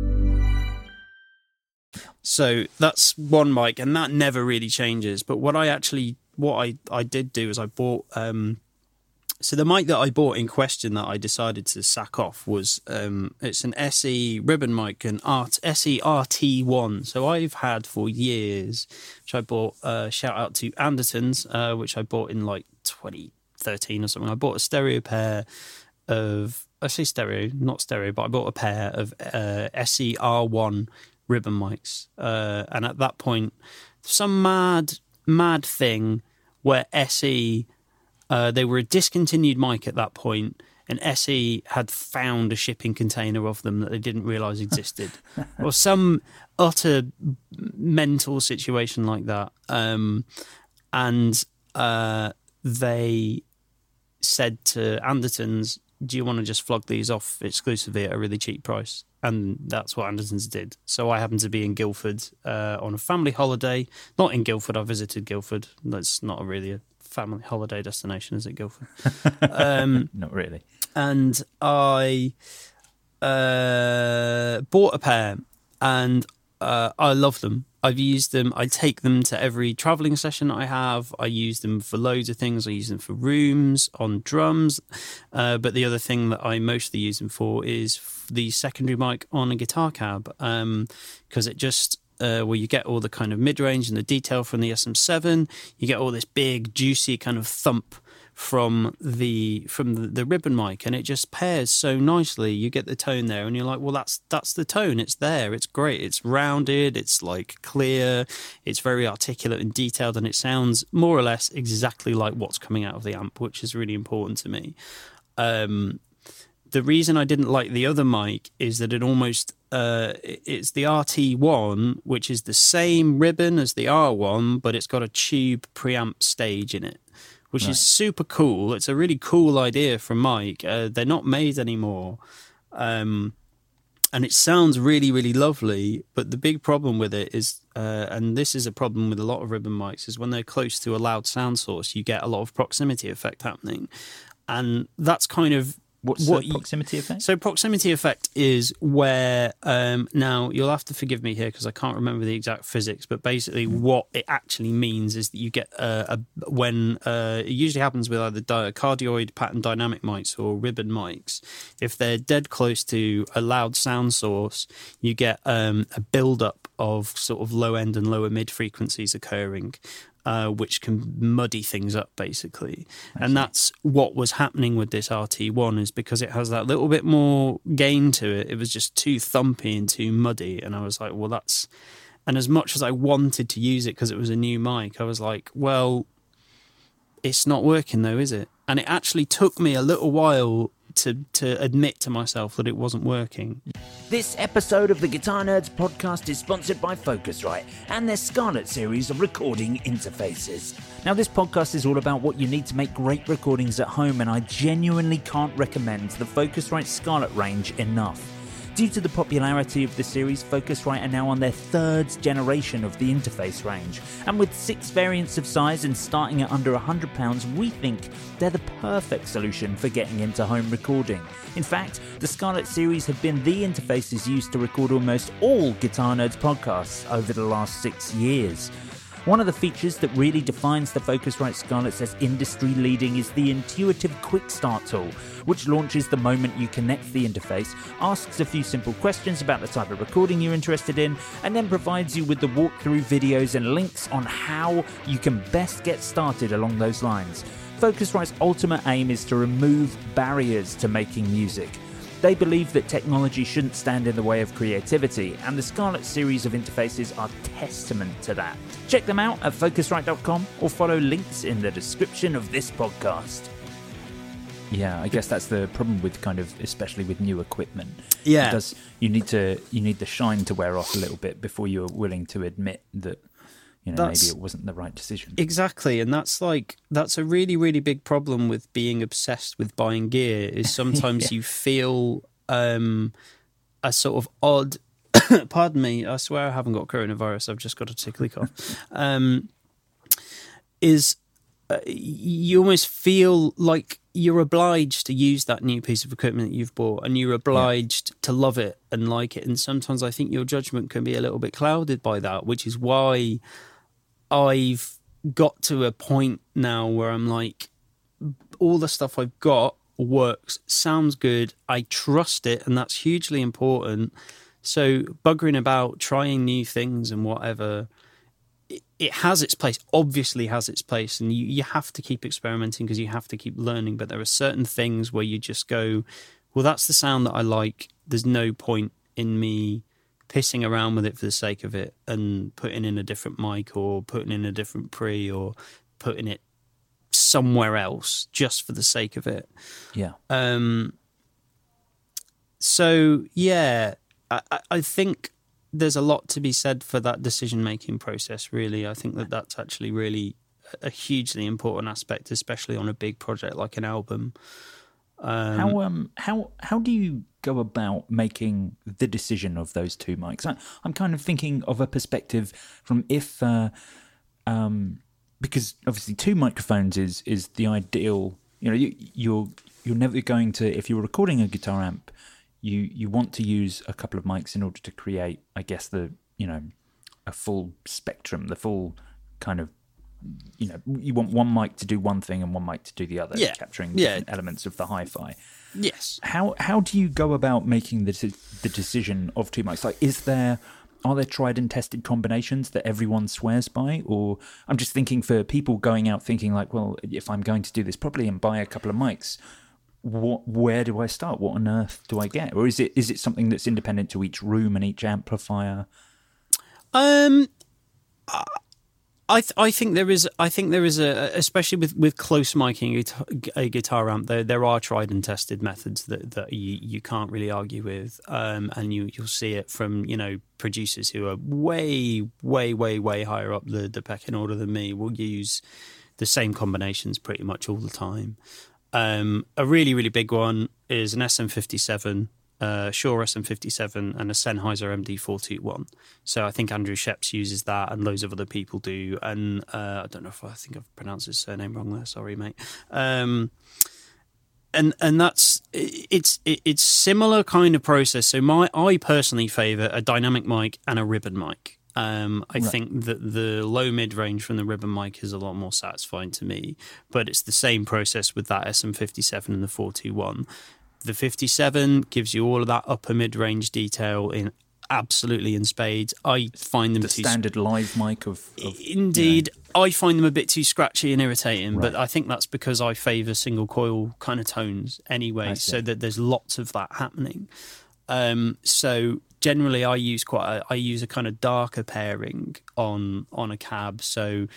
Speaker 4: So that's one mic, and that never really changes. But what I did do is I bought So the mic that I bought in question that I decided to sack off was it's an SE ribbon mic, an SE RT1. So I've had for years, which I bought. Shout out to Andertons, which I bought in like 2013 or something. I bought a stereo pair of, I say stereo, not stereo, but I bought a pair of SE R1 ribbon mics, and at that point, some mad thing where SE. They were a discontinued mic at that point, and SE had found a shipping container of them that they didn't realise existed, or some utter mental situation like that. And they said to Andertons, "Do you want to just flog these off exclusively at a really cheap price?" And that's what Andertons did. So I happened to be in Guildford on a family holiday. Not in Guildford, I visited Guildford. That's not really a family holiday destination, is it, Guildford?
Speaker 3: Not really.
Speaker 4: And I bought a pair, and I love them. I've used them. I take them to every travelling session I have. I use them for loads of things. I use them for rooms, on drums. But the other thing that I mostly use them for is the secondary mic on a guitar cab, because it just... where you get all the kind of mid-range and the detail from the SM7, you get all this big, juicy kind of thump from the ribbon mic, and it just pairs so nicely. You get the tone there, and you're like, well, that's the tone. It's there. It's great. It's rounded. It's like clear. It's very articulate and detailed, and it sounds more or less exactly like what's coming out of the amp, which is really important to me. The reason I didn't like the other mic is that it almost it's the RT1, which is the same ribbon as the R1, but it's got a tube preamp stage in it, which is super cool. It's a really cool idea from mic. They're not made anymore, and it sounds really, really lovely. But the big problem with it is, and this is a problem with a lot of ribbon mics, is when they're close to a loud sound source, you get a lot of proximity effect happening, and that's kind of...
Speaker 3: What's the proximity effect?
Speaker 4: So proximity effect is where, now you'll have to forgive me here because I can't remember the exact physics, but basically what it actually means is that you get when it usually happens with either cardioid pattern dynamic mics or ribbon mics. If they're dead close to a loud sound source, you get a build-up of sort of low end and lower mid frequencies occurring. Which can muddy things up, basically. And that's what was happening with this RT1, is because it has that little bit more gain to it. It was just too thumpy and too muddy. And I was like, well, that's... And as much as I wanted to use it because it was a new mic, I was like, well, it's not working though, is it? And it actually took me a little while to admit to myself that it wasn't working.
Speaker 3: This episode of the Guitar Nerds podcast is sponsored by Focusrite and their Scarlett series of recording interfaces. Now, this podcast is all about what you need to make great recordings at home, and I genuinely can't recommend the Focusrite Scarlett range enough. Due to the popularity of the series, Focusrite are now on their third generation of the interface range, and with 6 variants of size and starting at under £100, we think they're the perfect solution for getting into home recording. In fact, the Scarlett series have been the interfaces used to record almost all Guitar Nerds podcasts over the last 6 years. One of the features that really defines the Focusrite Scarletts as industry-leading is the intuitive Quick Start tool, which launches the moment you connect the interface, asks a few simple questions about the type of recording you're interested in, and then provides you with the walkthrough videos and links on how you can best get started along those lines. Focusrite's ultimate aim is to remove barriers to making music. They believe that technology shouldn't stand in the way of creativity, and the Scarlett series of interfaces are testament to that. Check them out at Focusrite.com or follow links in the description of this podcast. Yeah, I guess that's the problem with kind of, especially with new equipment.
Speaker 4: Yeah.
Speaker 3: You need the shine to wear off a little bit before you're willing to admit that, maybe it wasn't the right decision.
Speaker 4: Exactly, and that's a really, really big problem with being obsessed with buying gear, is sometimes you feel a sort of odd... Pardon me, I swear I haven't got coronavirus, I've just got a tickly cough. You almost feel like you're obliged to use that new piece of equipment that you've bought, and you're obliged to love it and like it, and sometimes I think your judgment can be a little bit clouded by that, which is why I've got to a point now where I'm like, all the stuff I've got works, sounds good, I trust it, and that's hugely important. So buggering about, trying new things and whatever, it has its place, obviously has its place, and you have to keep experimenting because you have to keep learning. But there are certain things where you just go, well, that's the sound that I like. There's no point in me pissing around with it for the sake of it and putting in a different mic or putting in a different pre or putting it somewhere else just for the sake of it.
Speaker 3: Yeah.
Speaker 4: So, yeah, I think there's a lot to be said for that decision-making process, really. I think that's actually really a hugely important aspect, especially on a big project like an album.
Speaker 3: How do you go about making the decision of those two mics? I'm kind of thinking of a perspective from if because obviously two microphones is the ideal. You know, you're never going to, if you're recording a guitar amp, you want to use a couple of mics in order to create, I guess, a full spectrum, the full kind of, you want one mic to do one thing and one mic to do the other, capturing different elements of the hi-fi.
Speaker 4: Yes.
Speaker 3: How do you go about making the decision of two mics? Like, are there tried and tested combinations that everyone swears by? Or I'm just thinking for people going out thinking like, well, if I'm going to do this properly and buy a couple of mics, where do I start? What on earth do I get? Or is it something that's independent to each room and each amplifier?
Speaker 4: I think there is a, especially with close miking a guitar amp, there are tried and tested methods that you can't really argue with, and you'll see it from producers who are way higher up the pecking order than me will use the same combinations pretty much all the time. A really big one is an SM57. Shure SM57 and a Sennheiser MD421. So I think Andrew Sheps uses that, and loads of other people do. And I don't know if I think I've pronounced his surname wrong there. Sorry, mate. And that's it's similar kind of process. So I personally favour a dynamic mic and a ribbon mic. I think that the low mid range from the ribbon mic is a lot more satisfying to me, but it's the same process with that SM57 and the 421. The 57 gives you all of that upper mid-range detail absolutely in spades. I find them
Speaker 3: the standard live mic of
Speaker 4: indeed. I find them a bit too scratchy and irritating, but I think that's because I favour single coil kind of tones anyway, so that there's lots of that happening. So generally, I use a kind of darker pairing on a cab. So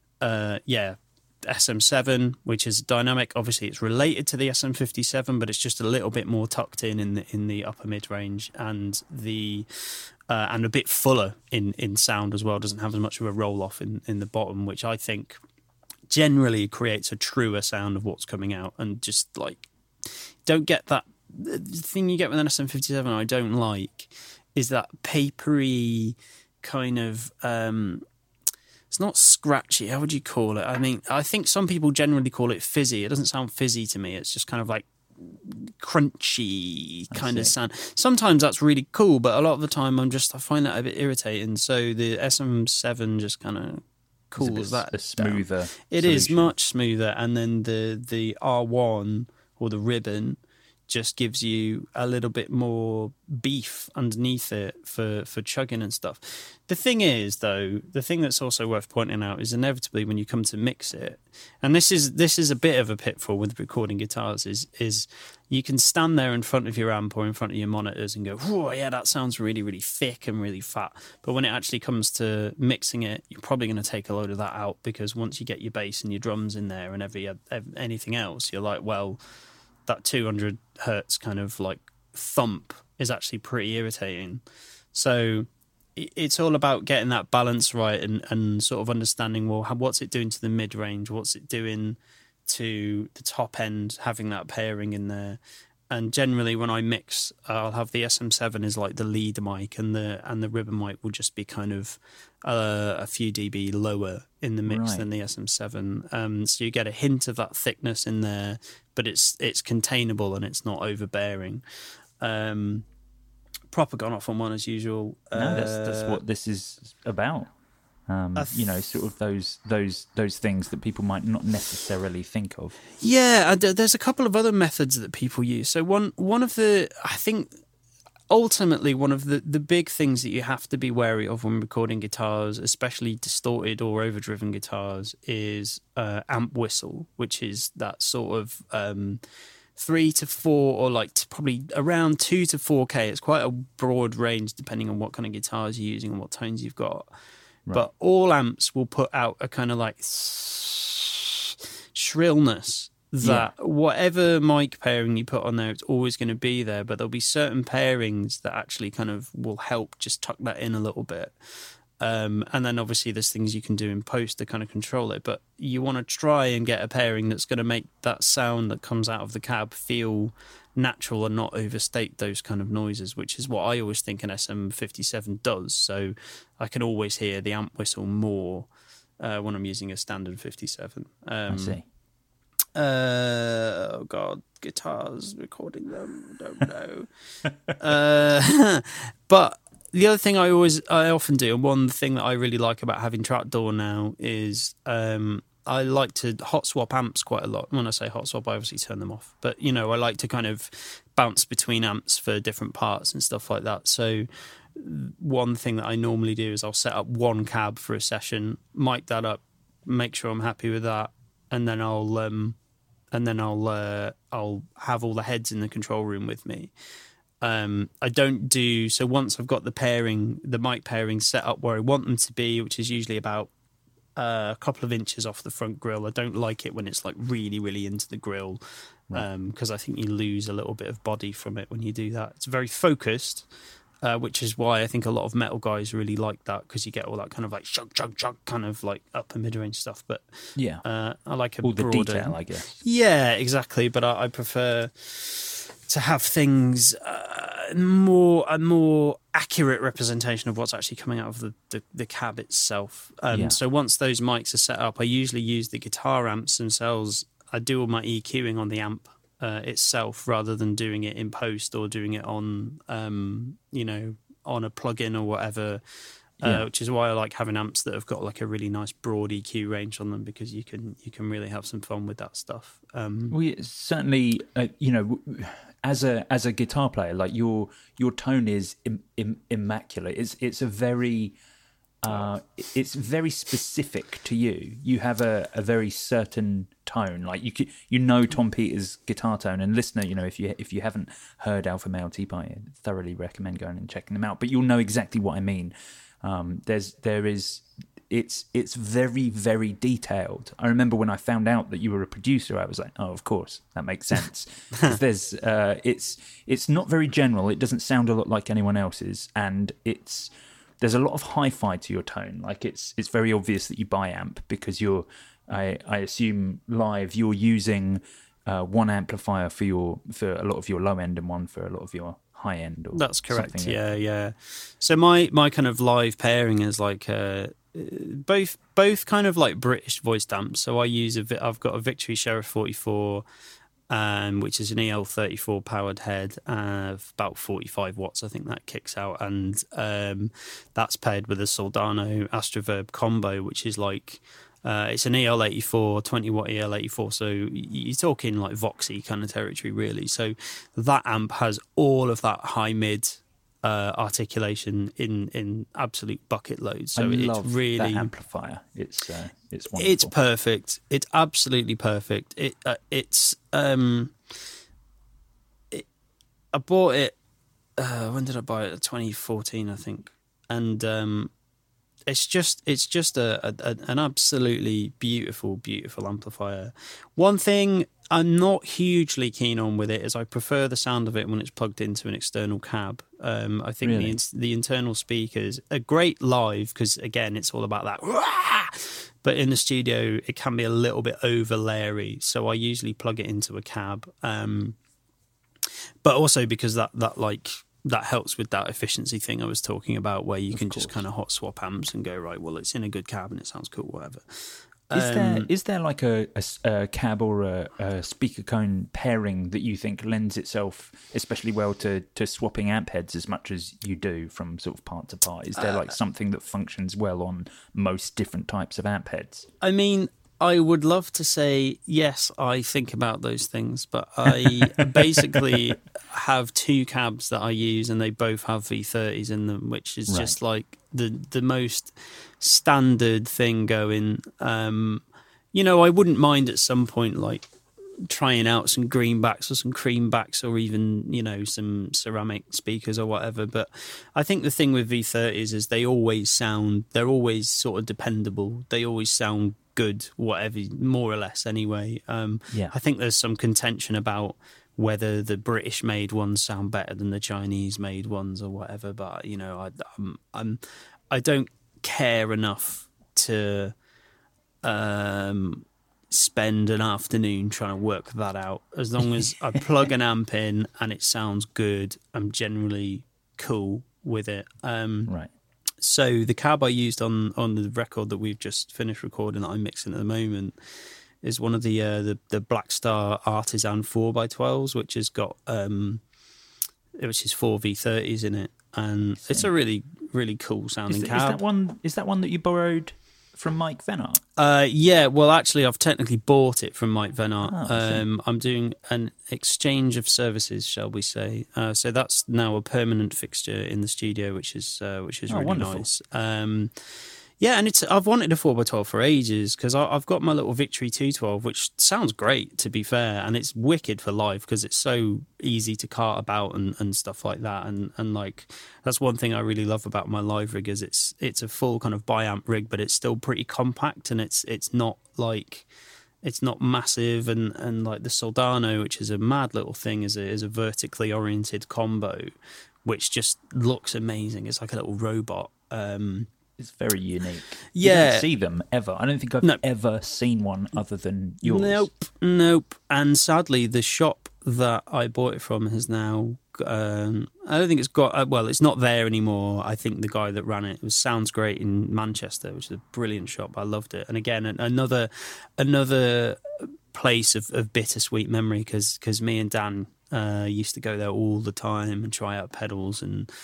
Speaker 4: SM7, which is dynamic. Obviously, it's related to the SM57, but it's just a little bit more tucked in the upper mid range, and and a bit fuller in sound as well. Doesn't have as much of a roll off in the bottom, which I think generally creates a truer sound of what's coming out, and just like don't get that. The thing you get with an SM57 I don't like is that papery kind of. It's not scratchy. How would you call it? I mean, I think some people generally call it fizzy. It doesn't sound fizzy to me. It's just kind of like crunchy kind of sound. Sometimes that's really cool, but a lot of the time I find that a bit irritating. So the SM7 just kind of cools that.
Speaker 3: A smoother
Speaker 4: down. It is much smoother. And then the R1 or the ribbon just gives you a little bit more beef underneath it for chugging and stuff. The thing is, though, the thing that's also worth pointing out is inevitably when you come to mix it, and this is a bit of a pitfall with recording guitars, is you can stand there in front of your amp or in front of your monitors and go, "Oh yeah, that sounds really, really thick and really fat." But when it actually comes to mixing it, you're probably going to take a load of that out, because once you get your bass and your drums in there and anything else, you're like, well, that 200 hertz kind of like thump is actually pretty irritating. So it's all about getting that balance right and sort of understanding, well, what's it doing to the mid-range? What's it doing to the top end, having that pairing in there? And generally when I mix, I'll have the SM7 is like the lead mic, and the ribbon mic will just be kind of a few dB lower in the mix than the SM7. So you get a hint of that thickness in there, but it's containable and it's not overbearing. Proper gone off on one as usual.
Speaker 3: No, that's what this is about. Sort of those things that people might not necessarily think of.
Speaker 4: Yeah, there's a couple of other methods that people use. So one of the, I think, ultimately one of the big things that you have to be wary of when recording guitars, especially distorted or overdriven guitars, is amp whistle, which is that sort of 3 to 4 or like probably around 2 to 4K. It's quite a broad range depending on what kind of guitars you're using and what tones you've got. Right. But all amps will put out a kind of like shrillness that whatever mic pairing you put on there, it's always going to be there. But there'll be certain pairings that actually kind of will help just tuck that in a little bit. And then obviously there's things you can do in post to kind of control it. But you want to try and get a pairing that's going to make that sound that comes out of the cab feel natural and not overstate those kind of noises, which is what I always think an SM57 does. So I can always hear the amp whistle more when I'm using a standard 57.
Speaker 3: I see.
Speaker 4: Oh God, guitars, recording them, don't know. But the other thing I often do, and one thing that I really like about having Trapdoor now is I like to hot swap amps quite a lot. When I say hot swap, I obviously turn them off. But, I like to kind of bounce between amps for different parts and stuff like that. So one thing that I normally do is I'll set up one cab for a session, mic that up, make sure I'm happy with that, and then I'll have all the heads in the control room with me. I don't do so once I've got the mic pairing set up where I want them to be, which is usually about a couple of inches off the front grille. I don't like it when it's like really, really into the grille, because I think you lose a little bit of body from it when you do that. It's very focused, which is why I think a lot of metal guys really like that, because you get all that kind of like chug, chug, chug, kind of like upper mid-range stuff. But I like a
Speaker 3: all
Speaker 4: broader,
Speaker 3: the detail, I guess.
Speaker 4: Yeah, exactly. But I prefer to have things a more accurate representation of what's actually coming out of the cab itself. So once those mics are set up, I usually use the guitar amps themselves. I do all my EQing on the amp itself rather than doing it in post or doing it on on a plugin or whatever. Which is why I like having amps that have got like a really nice broad EQ range on them, because you can really have some fun with that stuff.
Speaker 3: Certainly, as a guitar player, like your tone is immaculate. It's very specific to you. You have a very certain tone. Like Tom Peters' guitar tone. And listener, if you haven't heard Alpha Male T-Pie, I thoroughly recommend going and checking them out. But you'll know exactly what I mean. It's very, very detailed. I remember when I found out that you were a producer, I was like, oh, of course, that makes sense. Because it's not very general. It doesn't sound a lot like anyone else's, and there's a lot of hi-fi to your tone. Like it's very obvious that you buy amp, because I assume live you're using one amplifier for a lot of your low end and one for a lot of your high end. Or
Speaker 4: that's correct. Yeah. So my kind of live pairing is like both kind of like British voiced amps. So I've got a Victory Sheriff 44, which is an EL34 powered head of about 45 watts. I think that kicks out, and that's paired with a Soldano Astroverb combo, which is like it's an EL84, 20 watt EL84. So you're talking like Voxy kind of territory, really. So that amp has all of that high mid articulation in absolute bucket loads. So
Speaker 3: I
Speaker 4: it's
Speaker 3: love
Speaker 4: really
Speaker 3: that amplifier. It's wonderful.
Speaker 4: It's perfect. It's absolutely perfect. I bought it. When did I buy it? 2014, I think. And it's just an absolutely beautiful amplifier. One thing I'm not hugely keen on with it is I prefer the sound of it when it's plugged into an external cab. I think
Speaker 3: really?
Speaker 4: the internal speakers are great live, because again it's all about that. But in the studio it can be a little bit over layery, so I usually plug it into a cab. But also because that helps with that efficiency thing I was talking about, where you can just kind of hot swap amps and go, right, well, it's in a good cab and it sounds cool, whatever.
Speaker 3: Is there like a cab or a speaker cone pairing that you think lends itself especially well to swapping amp heads as much as you do from sort of part to part? Is there like something that functions well on most different types of amp heads?
Speaker 4: I mean, I would love to say, yes, I think about those things, but I basically have two cabs that I use and they both have V30s in them, which is just like the most standard thing going. I wouldn't mind at some point like trying out some greenbacks or some creambacks or even, some ceramic speakers or whatever. But I think the thing with V30s is they're always sort of dependable. They always sound good, whatever, more or less anyway. I think there's some contention about whether the British made ones sound better than the Chinese made ones or whatever, but I don't care enough to spend an afternoon trying to work that out. As long as I plug an amp in and it sounds good, I'm generally cool with it.
Speaker 3: Right.
Speaker 4: So the cab I used on the record that we've just finished recording that I'm mixing at the moment is one of the Black Star Artisan 4x12s, which has got which is 4 V30s in it, and it's a really, really cool sounding cab.
Speaker 3: Is that one that you borrowed from Mike Venart?
Speaker 4: Yeah, well, actually, I've technically bought it from Mike Venart.
Speaker 3: Oh,
Speaker 4: I'm doing an exchange of services, shall we say? So that's now a permanent fixture in the studio, which is really
Speaker 3: wonderful.
Speaker 4: nice. Yeah, and I've wanted a 4x12 for ages because I've got my little Victory 212, which sounds great, to be fair, and it's wicked for live because it's so easy to cart about and stuff like that. And like that's one thing I really love about my live rig is it's a full kind of bi-amp rig, but it's still pretty compact and it's not massive and like the Soldano, which is a mad little thing, is a vertically oriented combo, which just looks amazing. It's like a little robot.
Speaker 3: It's very unique.
Speaker 4: Yeah.
Speaker 3: You don't see them ever. I don't think I've ever seen one other than yours.
Speaker 4: Nope. And sadly, the shop that I bought it from has now... I don't think it's got... well, it's not there anymore. I think the guy that ran it Sounds Great in Manchester, which is a brilliant shop. I loved it. And again, another place of bittersweet memory because me and Dan used to go there all the time and try out pedals and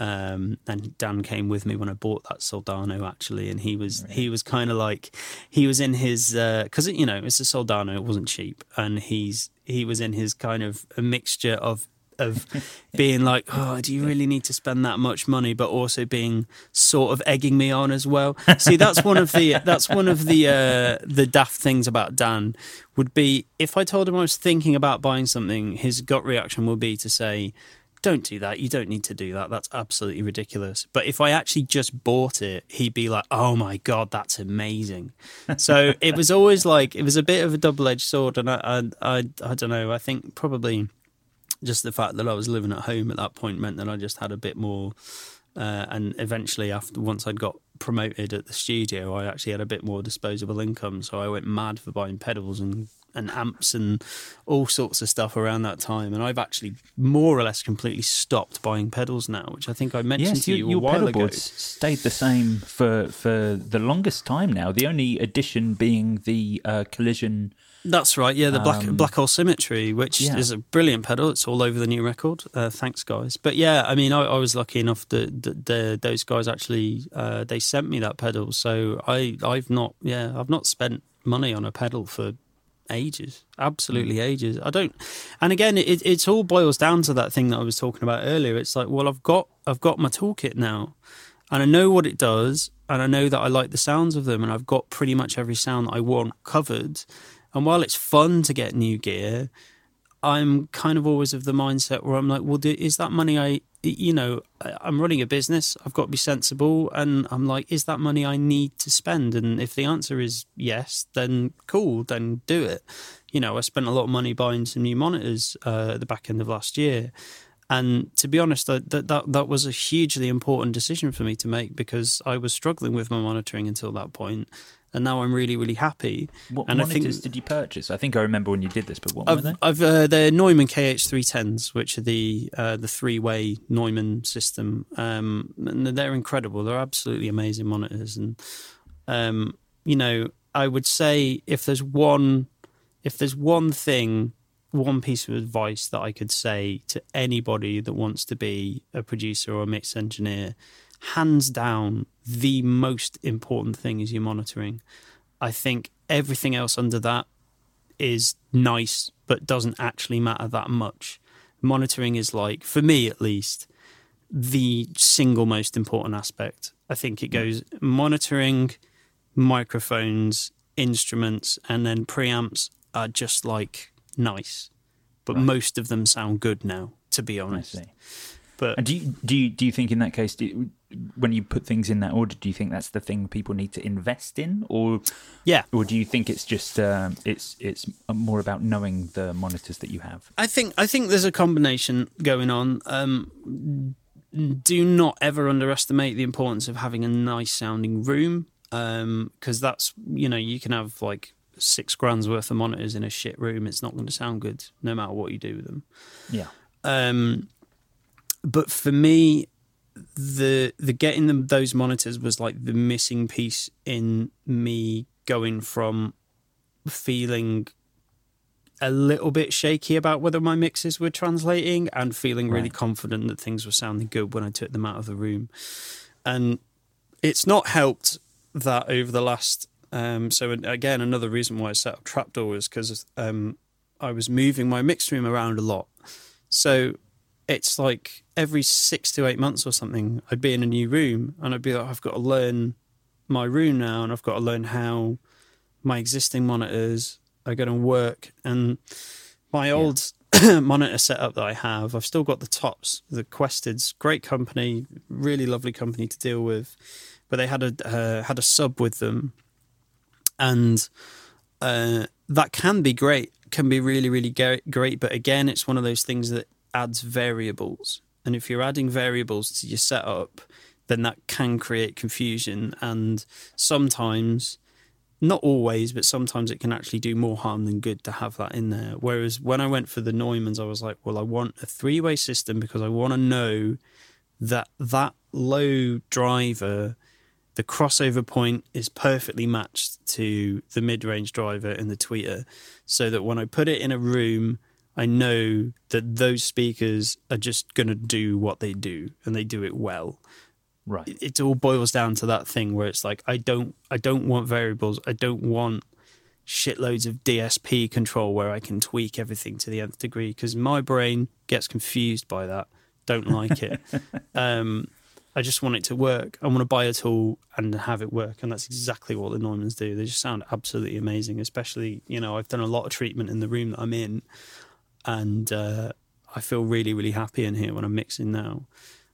Speaker 4: Dan came with me when I bought that Soldano actually, and he was kind of like he was in his because it's a Soldano, it wasn't cheap, and he was in his kind of a mixture of being like, oh, do you really need to spend that much money, but also being sort of egging me on as well. See, that's one of the daft things about Dan would be if I told him I was thinking about buying something, his gut reaction would be to say, don't do that. You don't need to do that. That's absolutely ridiculous. But if I actually just bought it, he'd be like, oh my God, that's amazing. So it was always like, it was a bit of a double-edged sword. And I don't know, I think probably just the fact that I was living at home at that point meant that I just had a bit more. And eventually once I'd got promoted at the studio, I actually had a bit more disposable income. So I went mad for buying pedals and amps and all sorts of stuff around that time, and I've actually more or less completely stopped buying pedals now, which I think I mentioned to you a while ago.
Speaker 3: Your pedal boards stayed the same for the longest time now. The only addition being the Collision.
Speaker 4: That's right, yeah, the Black Hole Symmetry, which is a brilliant pedal. It's all over the new record. Thanks, guys. But yeah, I mean, I was lucky enough that those guys actually they sent me that pedal, so I've not spent money on a pedal for ages, absolutely ages. I don't, and again, it's all boils down to that thing that I was talking about earlier. It's like, well, I've got my toolkit now, and I know what it does, and I know that I like the sounds of them, and I've got pretty much every sound that I want covered. And while it's fun to get new gear, I'm kind of always of the mindset where I'm like, well, is that money I'm running a business, I've got to be sensible, and I'm like, is that money I need to spend? And if the answer is yes, then cool, then do it. I spent a lot of money buying some new monitors at the back end of last year. And to be honest, that was a hugely important decision for me to make because I was struggling with my monitoring until that point. And now I'm really, really happy.
Speaker 3: What
Speaker 4: and
Speaker 3: monitors did you purchase? I think I remember when you did this, but what were they?
Speaker 4: They're Neumann KH310s, which are the three-way Neumann system. And they're incredible. They're absolutely amazing monitors. And, I would say if there's one thing, one piece of advice that I could say to anybody that wants to be a producer or a mix engineer, hands down, the most important thing is your monitoring. I think everything else under that is nice, but doesn't actually matter that much. Monitoring is, like, for me at least, the single most important aspect. I think it goes monitoring, microphones, instruments, and then preamps are just like nice, but most of them sound good now, to be honest.
Speaker 3: I see.
Speaker 4: But
Speaker 3: and do you think in that case, when you put things in that order, do you think that's the thing people need to invest in, or do you think it's just it's more about knowing the monitors that you have? I
Speaker 4: think there's a combination going on. Do not ever underestimate the importance of having a nice sounding room, because that's, you can have like $6,000 worth of monitors in a shit room. It's not going to sound good no matter what you do with them.
Speaker 3: Yeah.
Speaker 4: But for me, the getting those monitors was like the missing piece in me going from feeling a little bit shaky about whether my mixes were translating and feeling really confident that things were sounding good when I took them out of the room. And it's not helped that over the last... so again, another reason why I set up Trapdoor is because I was moving my mix room around a lot. So it's like every 6 to 8 months or something, I'd be in a new room and I'd be like, I've got to learn my room now, and I've got to learn how my existing monitors are going to work. And my old monitor setup that I have, I've still got the tops, the Questeds, great company, really lovely company to deal with, but they had a sub with them, and that can be great, can be really, really great. But again, it's one of those things that adds variables. And if you're adding variables to your setup, then that can create confusion. And sometimes, not always, but sometimes it can actually do more harm than good to have that in there. Whereas when I went for the Neumanns, I was like, well, I want a 3-way system because I want to know that low driver, the crossover point is perfectly matched to the mid-range driver in the tweeter, so that when I put it in a room, I know that those speakers are just going to do what they do, and they do it well.
Speaker 3: Right.
Speaker 4: It all boils down to that thing where it's like, I don't want variables. I don't want shitloads of DSP control where I can tweak everything to the nth degree, because my brain gets confused by that. Don't like it. I just want it to work. I want to buy a tool and have it work. And that's exactly what the Neumanns do. They just sound absolutely amazing, especially, I've done a lot of treatment in the room that I'm in, and I feel really, really happy in here when I'm mixing now,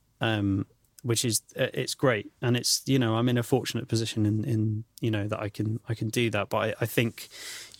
Speaker 4: which is, it's great. And it's, I'm in a fortunate position in that I can do that. But I think,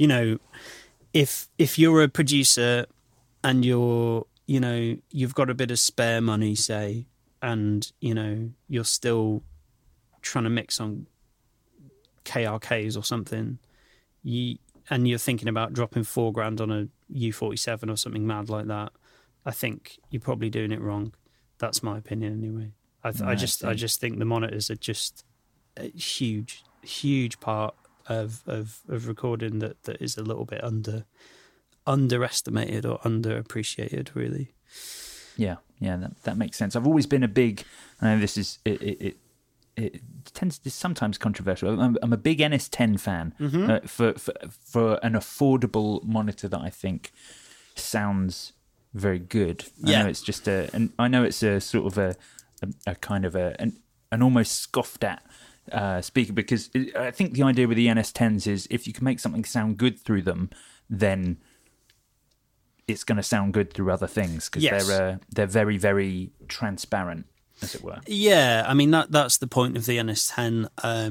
Speaker 4: if you're a producer and you've got a bit of spare money, say, and you're still trying to mix on KRKs or something, and you're thinking about dropping $4,000 on a U47 or something mad like that, I think you're probably doing it wrong. That's my opinion anyway. I just think the monitors are just a huge part of recording that is a little bit underestimated or underappreciated, really.
Speaker 3: Yeah, that makes sense. I've always been a big... I know this is... It tends to sometimes controversial. I'm a big NS10 fan for an affordable monitor that I think sounds very good. I know it's just I know it's a sort of a kind of an almost scoffed at speaker, because I think the idea with the NS10s is if you can make something sound good through them, then it's going to sound good through other things, because they're very, very transparent, as it were. Yeah,
Speaker 4: I mean that's the point of the NS10.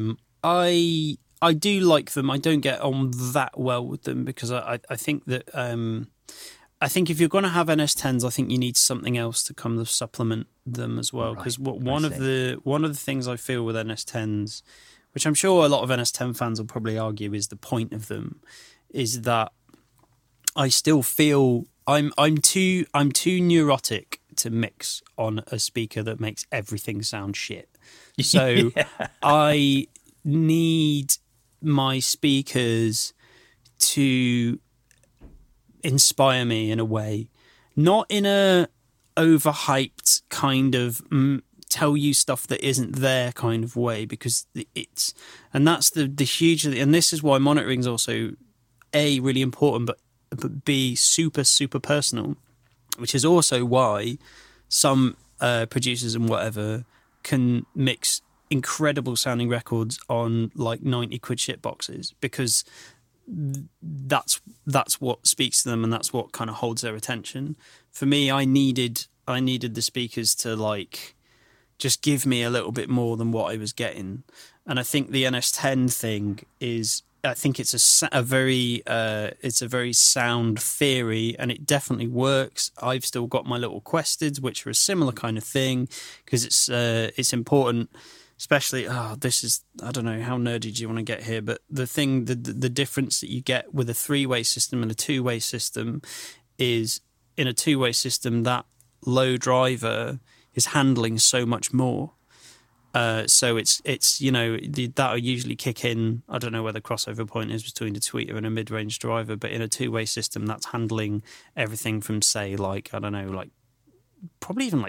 Speaker 4: I do like them. I don't get on that well with them because I think that I think if you're going to have NS10s, I think you need something else to come to supplement them as well. Because one of the things I feel with NS10s, which I'm sure a lot of NS10 fans will probably argue is the point of them, is that I still feel I'm too neurotic to mix on a speaker that makes everything sound shit. So I need my speakers to inspire me in a way, not in a overhyped kind of tell you stuff that isn't there kind of way, because that's the huge, and this is why monitoring is also A, really important, but B, super, super personal, which is also why some producers and whatever can mix incredible sounding records on like 90 quid shit boxes, because that's what speaks to them, and that's what kind of holds their attention. For me, I needed the speakers to like just give me a little bit more than what I was getting. And I think the NS10 thing is, I think it's a very sound theory, and it definitely works. I've still got my little Questeds, which are a similar kind of thing, because it's important. Especially, this is, I don't know, how nerdy do you want to get here? But the difference that you get with a 3-way system and a 2-way system is, in a 2-way system, that low driver is handling so much more. So it's that'll usually kick in. I don't know where the crossover point is between a tweeter and a mid-range driver, but in a 2-way system, that's handling everything from, say, like, I don't know, like probably even like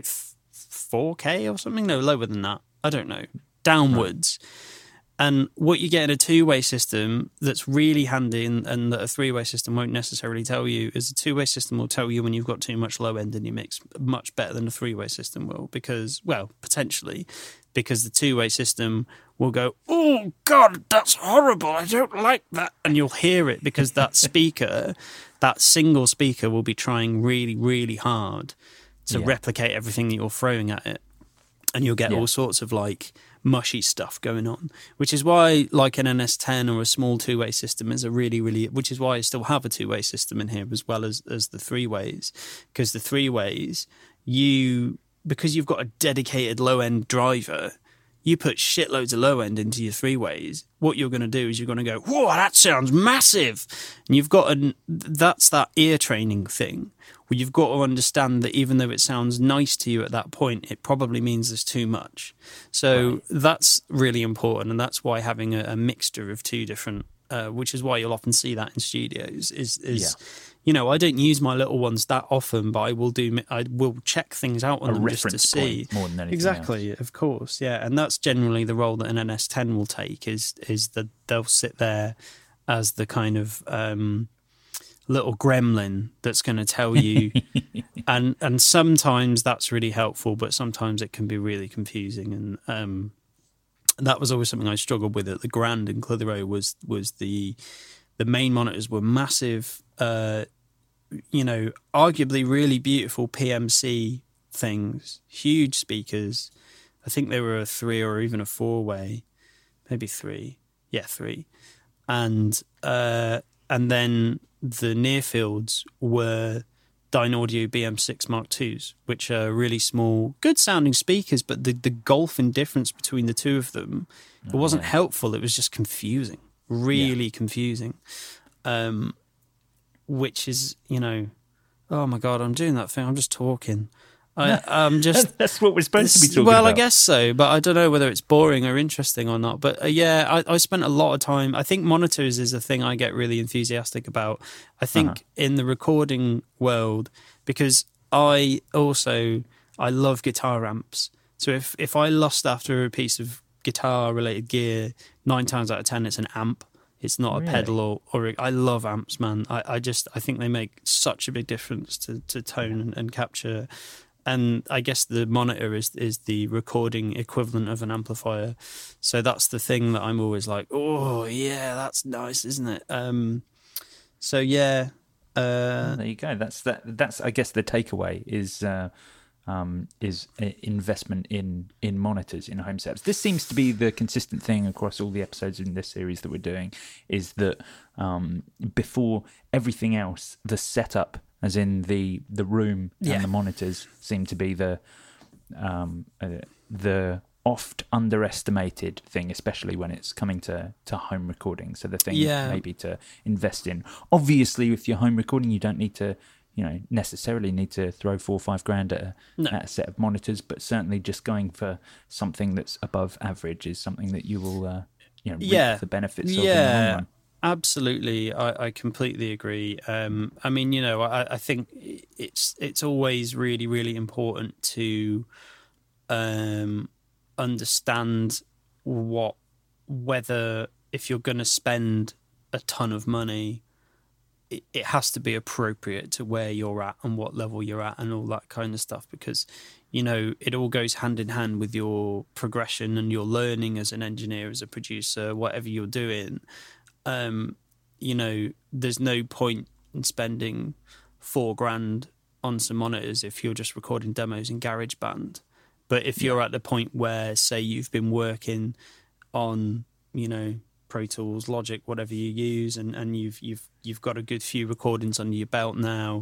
Speaker 4: 4K or something. No, lower than that. I don't know, downwards. And what you get in a 2-way system that's really handy, and that a 3-way system won't necessarily tell you, is a 2-way system will tell you when you've got too much low end in your mix, much better than a 3-way system will, because, well, potentially, because the 2-way system will go, oh, God, that's horrible, I don't like that. And you'll hear it, because that speaker, that single speaker will be trying really, really hard to replicate everything that you're throwing at it. And you'll get all sorts of like mushy stuff going on, which is why like an NS10 or a small 2-way system is a really, really, which is why I still have a 2-way system in here as well as the 3-ways, because the 3-ways, because you've got a dedicated low end driver, you put shitloads of low end into your 3-ways. What you're going to do is you're going to go, whoa, that sounds massive. And you've got that's that ear training thing, where you've got to understand that even though it sounds nice to you at that point, it probably means there's too much. So that's really important, and that's why having a mixture of two different, which is why you'll often see that in studios, is you know, I don't use my little ones that often, but I will check things out on them just to see.
Speaker 3: More than anything
Speaker 4: exactly,
Speaker 3: else.
Speaker 4: Of course, yeah, and that's generally the role that an NS10 will take, is that they'll sit there as the kind of little gremlin that's going to tell you, and sometimes that's really helpful, but sometimes it can be really confusing, and that was always something I struggled with at the Grand in Clitheroe. Was the main monitors were massive, arguably really beautiful PMC things, huge speakers. I think they were a 3 or even a 4-way, maybe 3. Yeah, 3, and then the near fields were Dynaudio BM6 Mark IIs, which are really small, good sounding speakers, but the gulf in difference between the two of them, it wasn't helpful. It was just confusing, really confusing, which is, oh my God, I'm doing that thing. I'm just talking. I'm just
Speaker 3: that's what we're supposed to be talking
Speaker 4: about.
Speaker 3: Well,
Speaker 4: I guess so, but I don't know whether it's boring or interesting or not. But I spent a lot of time. I think monitors is a thing I get really enthusiastic about. I think in the recording world, because I love guitar amps. So if I lust after a piece of guitar related gear, 9 times out of 10 it's an amp. It's not a pedal or I love amps, man. I think they make such a big difference to tone and capture. And I guess the monitor is the recording equivalent of an amplifier. So that's the thing that I'm always like, oh, yeah, that's nice, isn't it? So, yeah.
Speaker 3: There you go. That's I guess, the takeaway is investment in monitors, in home setups. This seems to be the consistent thing across all the episodes in this series that we're doing, is that before everything else, the setup, as in the room and the monitors, seem to be the oft underestimated thing, especially when it's coming to home recording. So the thing maybe to invest in. Obviously, with your home recording, you don't need to, necessarily need to throw 4 or 5 grand at a set of monitors, but certainly just going for something that's above average is something that you will reap the benefits of in the long run.
Speaker 4: Absolutely, I completely agree. I mean, I think it's always really, really important to understand whether if you're going to spend a ton of money, it has to be appropriate to where you're at and what level you're at and all that kind of stuff, because it all goes hand in hand with your progression and your learning as an engineer, as a producer, whatever you're doing. There's no point in spending $4,000 on some monitors if you're just recording demos in GarageBand. But if you're at the point where, say, you've been working on, Pro Tools, Logic, whatever you use, and you've got a good few recordings under your belt now,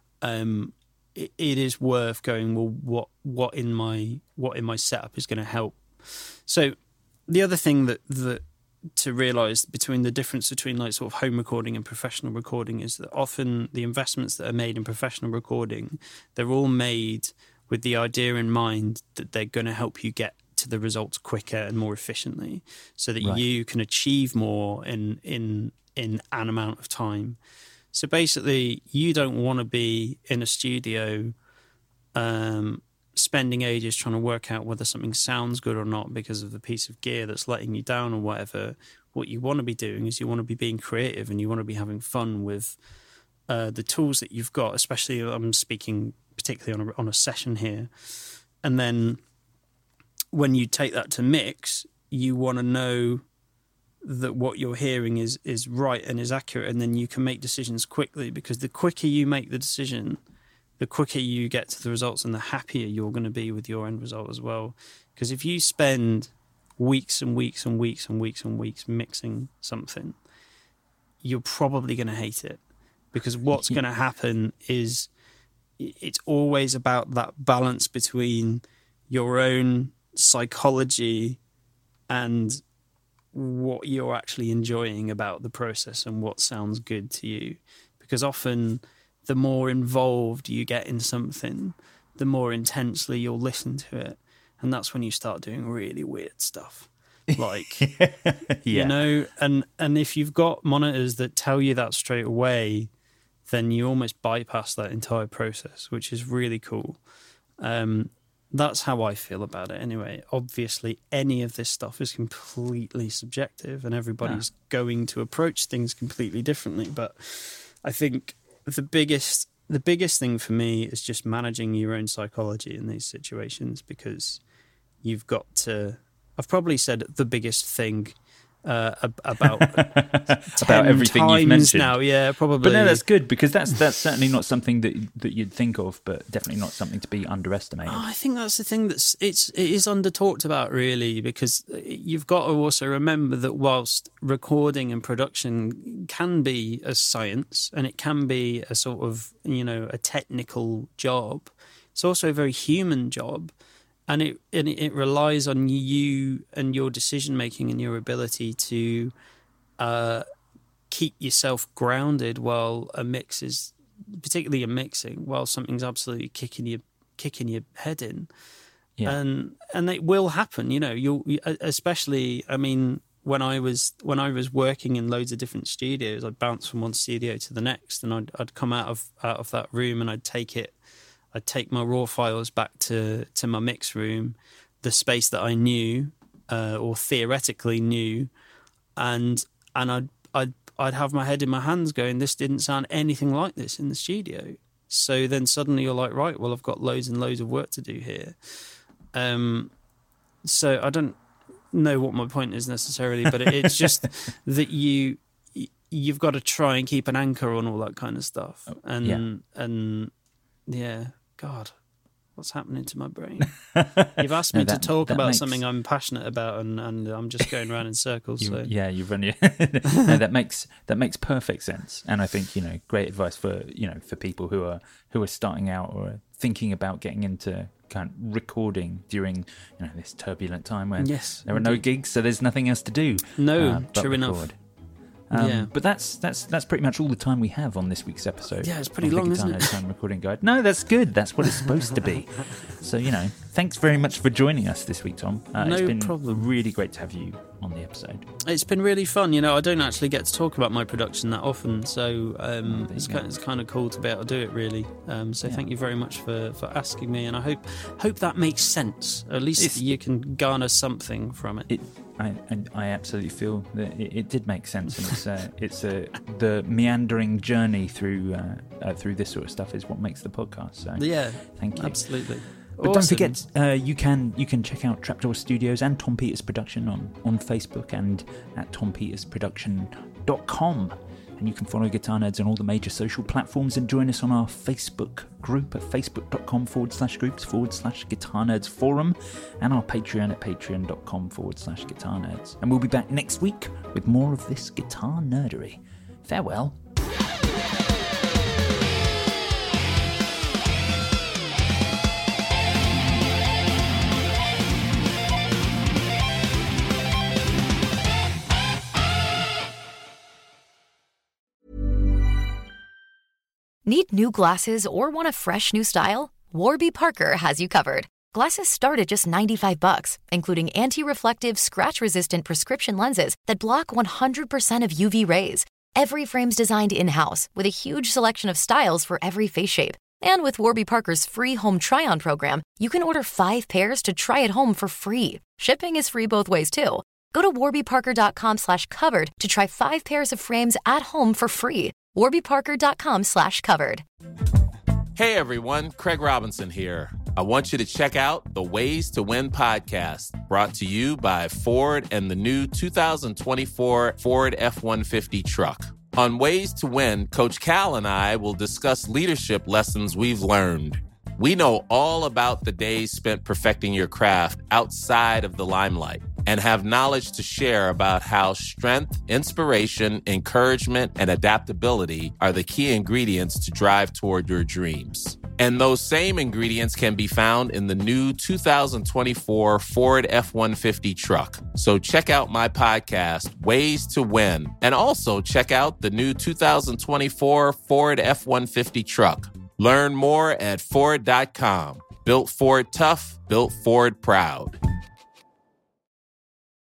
Speaker 4: it is worth going, well, what in my setup is going to help. So the other thing that to realize between the difference between like sort of home recording and professional recording is that often the investments that are made in professional recording, they're all made with the idea in mind that they're going to help you get to the results quicker and more efficiently, so that you can achieve more in an amount of time. So basically, you don't want to be in a studio spending ages trying to work out whether something sounds good or not because of the piece of gear that's letting you down or whatever. What you want to be doing is you want to be being creative and you want to be having fun with the tools that you've got, especially I'm speaking particularly on a session here. And then when you take that to mix, you want to know that what you're hearing is right and is accurate, and then you can make decisions quickly, because the quicker you make the decision, the quicker you get to the results and the happier you're going to be with your end result as well. Because if you spend weeks and weeks and weeks and weeks and weeks mixing something, you're probably going to hate it, because what's going to happen is it's always about that balance between your own psychology and what you're actually enjoying about the process and what sounds good to you. Because often the more involved you get in something, the more intensely you'll listen to it. And that's when you start doing really weird stuff. Like, and if you've got monitors that tell you that straight away, then you almost bypass that entire process, which is really cool. That's how I feel about it anyway. Obviously, any of this stuff is completely subjective and everybody's going to approach things completely differently. But I think the biggest thing for me is just managing your own psychology in these situations, because you've got to... I've probably said the biggest thing about
Speaker 3: everything you've mentioned
Speaker 4: now. Yeah, probably.
Speaker 3: But no, that's good, because that's certainly not something that you'd think of, but definitely not something to be underestimated.
Speaker 4: I think that's the thing it is under talked about, really, because you've got to also remember that whilst recording and production can be a science and it can be a sort of a technical job, it's also a very human job. And it relies on you and your decision making and your ability to keep yourself grounded while a mix is, particularly a mixing, while something's absolutely kicking your head in. Yeah. And it will happen, you'll especially. I mean, when I was working in loads of different studios, I'd bounce from one studio to the next, and I'd come out of that room and I'd take my raw files back to my mix room, the space that I knew or theoretically knew, and I'd have my head in my hands going, this didn't sound anything like this in the studio. So then suddenly you're like, right, well, I've got loads and loads of work to do here. So I don't know what my point is necessarily, but it's just that you've got to try and keep an anchor on all that kind of stuff. God, what's happening to my brain? You've asked me to talk about something I'm passionate about, and I'm just going around in circles.
Speaker 3: You've run your... No, that makes perfect sense, and I think great advice for for people who are starting out or are thinking about getting into kind of recording during this turbulent time when there are no gigs, so there's nothing else to do.
Speaker 4: No, true enough.
Speaker 3: But that's pretty much all the time we have on this week's episode.
Speaker 4: Yeah, it's pretty long, isn't it?
Speaker 3: Home Recording Guide. No, that's good. That's what it's supposed to be. So, thanks very much for joining us this week, Tom. It's been really great to have you on the episode.
Speaker 4: It's been really fun. I don't actually get to talk about my production that often, so it's kind of cool to be able to do it, really. Thank you very much for asking me, and I hope that makes sense. At least you can garner something from it.
Speaker 3: I absolutely feel that it did make sense, and it's the meandering journey through this sort of stuff is what makes the podcast. So
Speaker 4: yeah,
Speaker 3: thank you.
Speaker 4: Absolutely.
Speaker 3: But don't forget, you can check out Trapdoor Studios and Tom Peters Production on Facebook and at tompeters.production.com. And you can follow Guitar Nerds on all the major social platforms and join us on our Facebook group at facebook.com/groups/Guitar Nerds Forum and our Patreon at patreon.com/Guitar Nerds. And we'll be back next week with more of this guitar nerdery. Farewell.
Speaker 6: Need new glasses or want a fresh new style? Warby Parker has you covered. Glasses start at just $95, including anti-reflective, scratch-resistant prescription lenses that block 100% of UV rays. Every frame's designed in-house with a huge selection of styles for every face shape. And with Warby Parker's free home try-on program, you can order 5 pairs to try at home for free. Shipping is free both ways, too. Go to warbyparker.com/covered to try 5 pairs of frames at home for free. warbyparker.com/covered.
Speaker 7: Hey everyone, Craig Robinson here. I want you to check out the Ways to Win podcast, brought to you by Ford and the new 2024 Ford F-150 truck. On Ways to Win, Coach Cal and I will discuss leadership lessons we've learned. We know all about the days spent perfecting your craft outside of the limelight and have knowledge to share about how strength, inspiration, encouragement, and adaptability are the key ingredients to drive toward your dreams. And those same ingredients can be found in the new 2024 Ford F-150 truck. So check out my podcast, Ways to Win, and also check out the new 2024 Ford F-150 truck. Learn more at Ford.com. Built Ford tough, built Ford proud.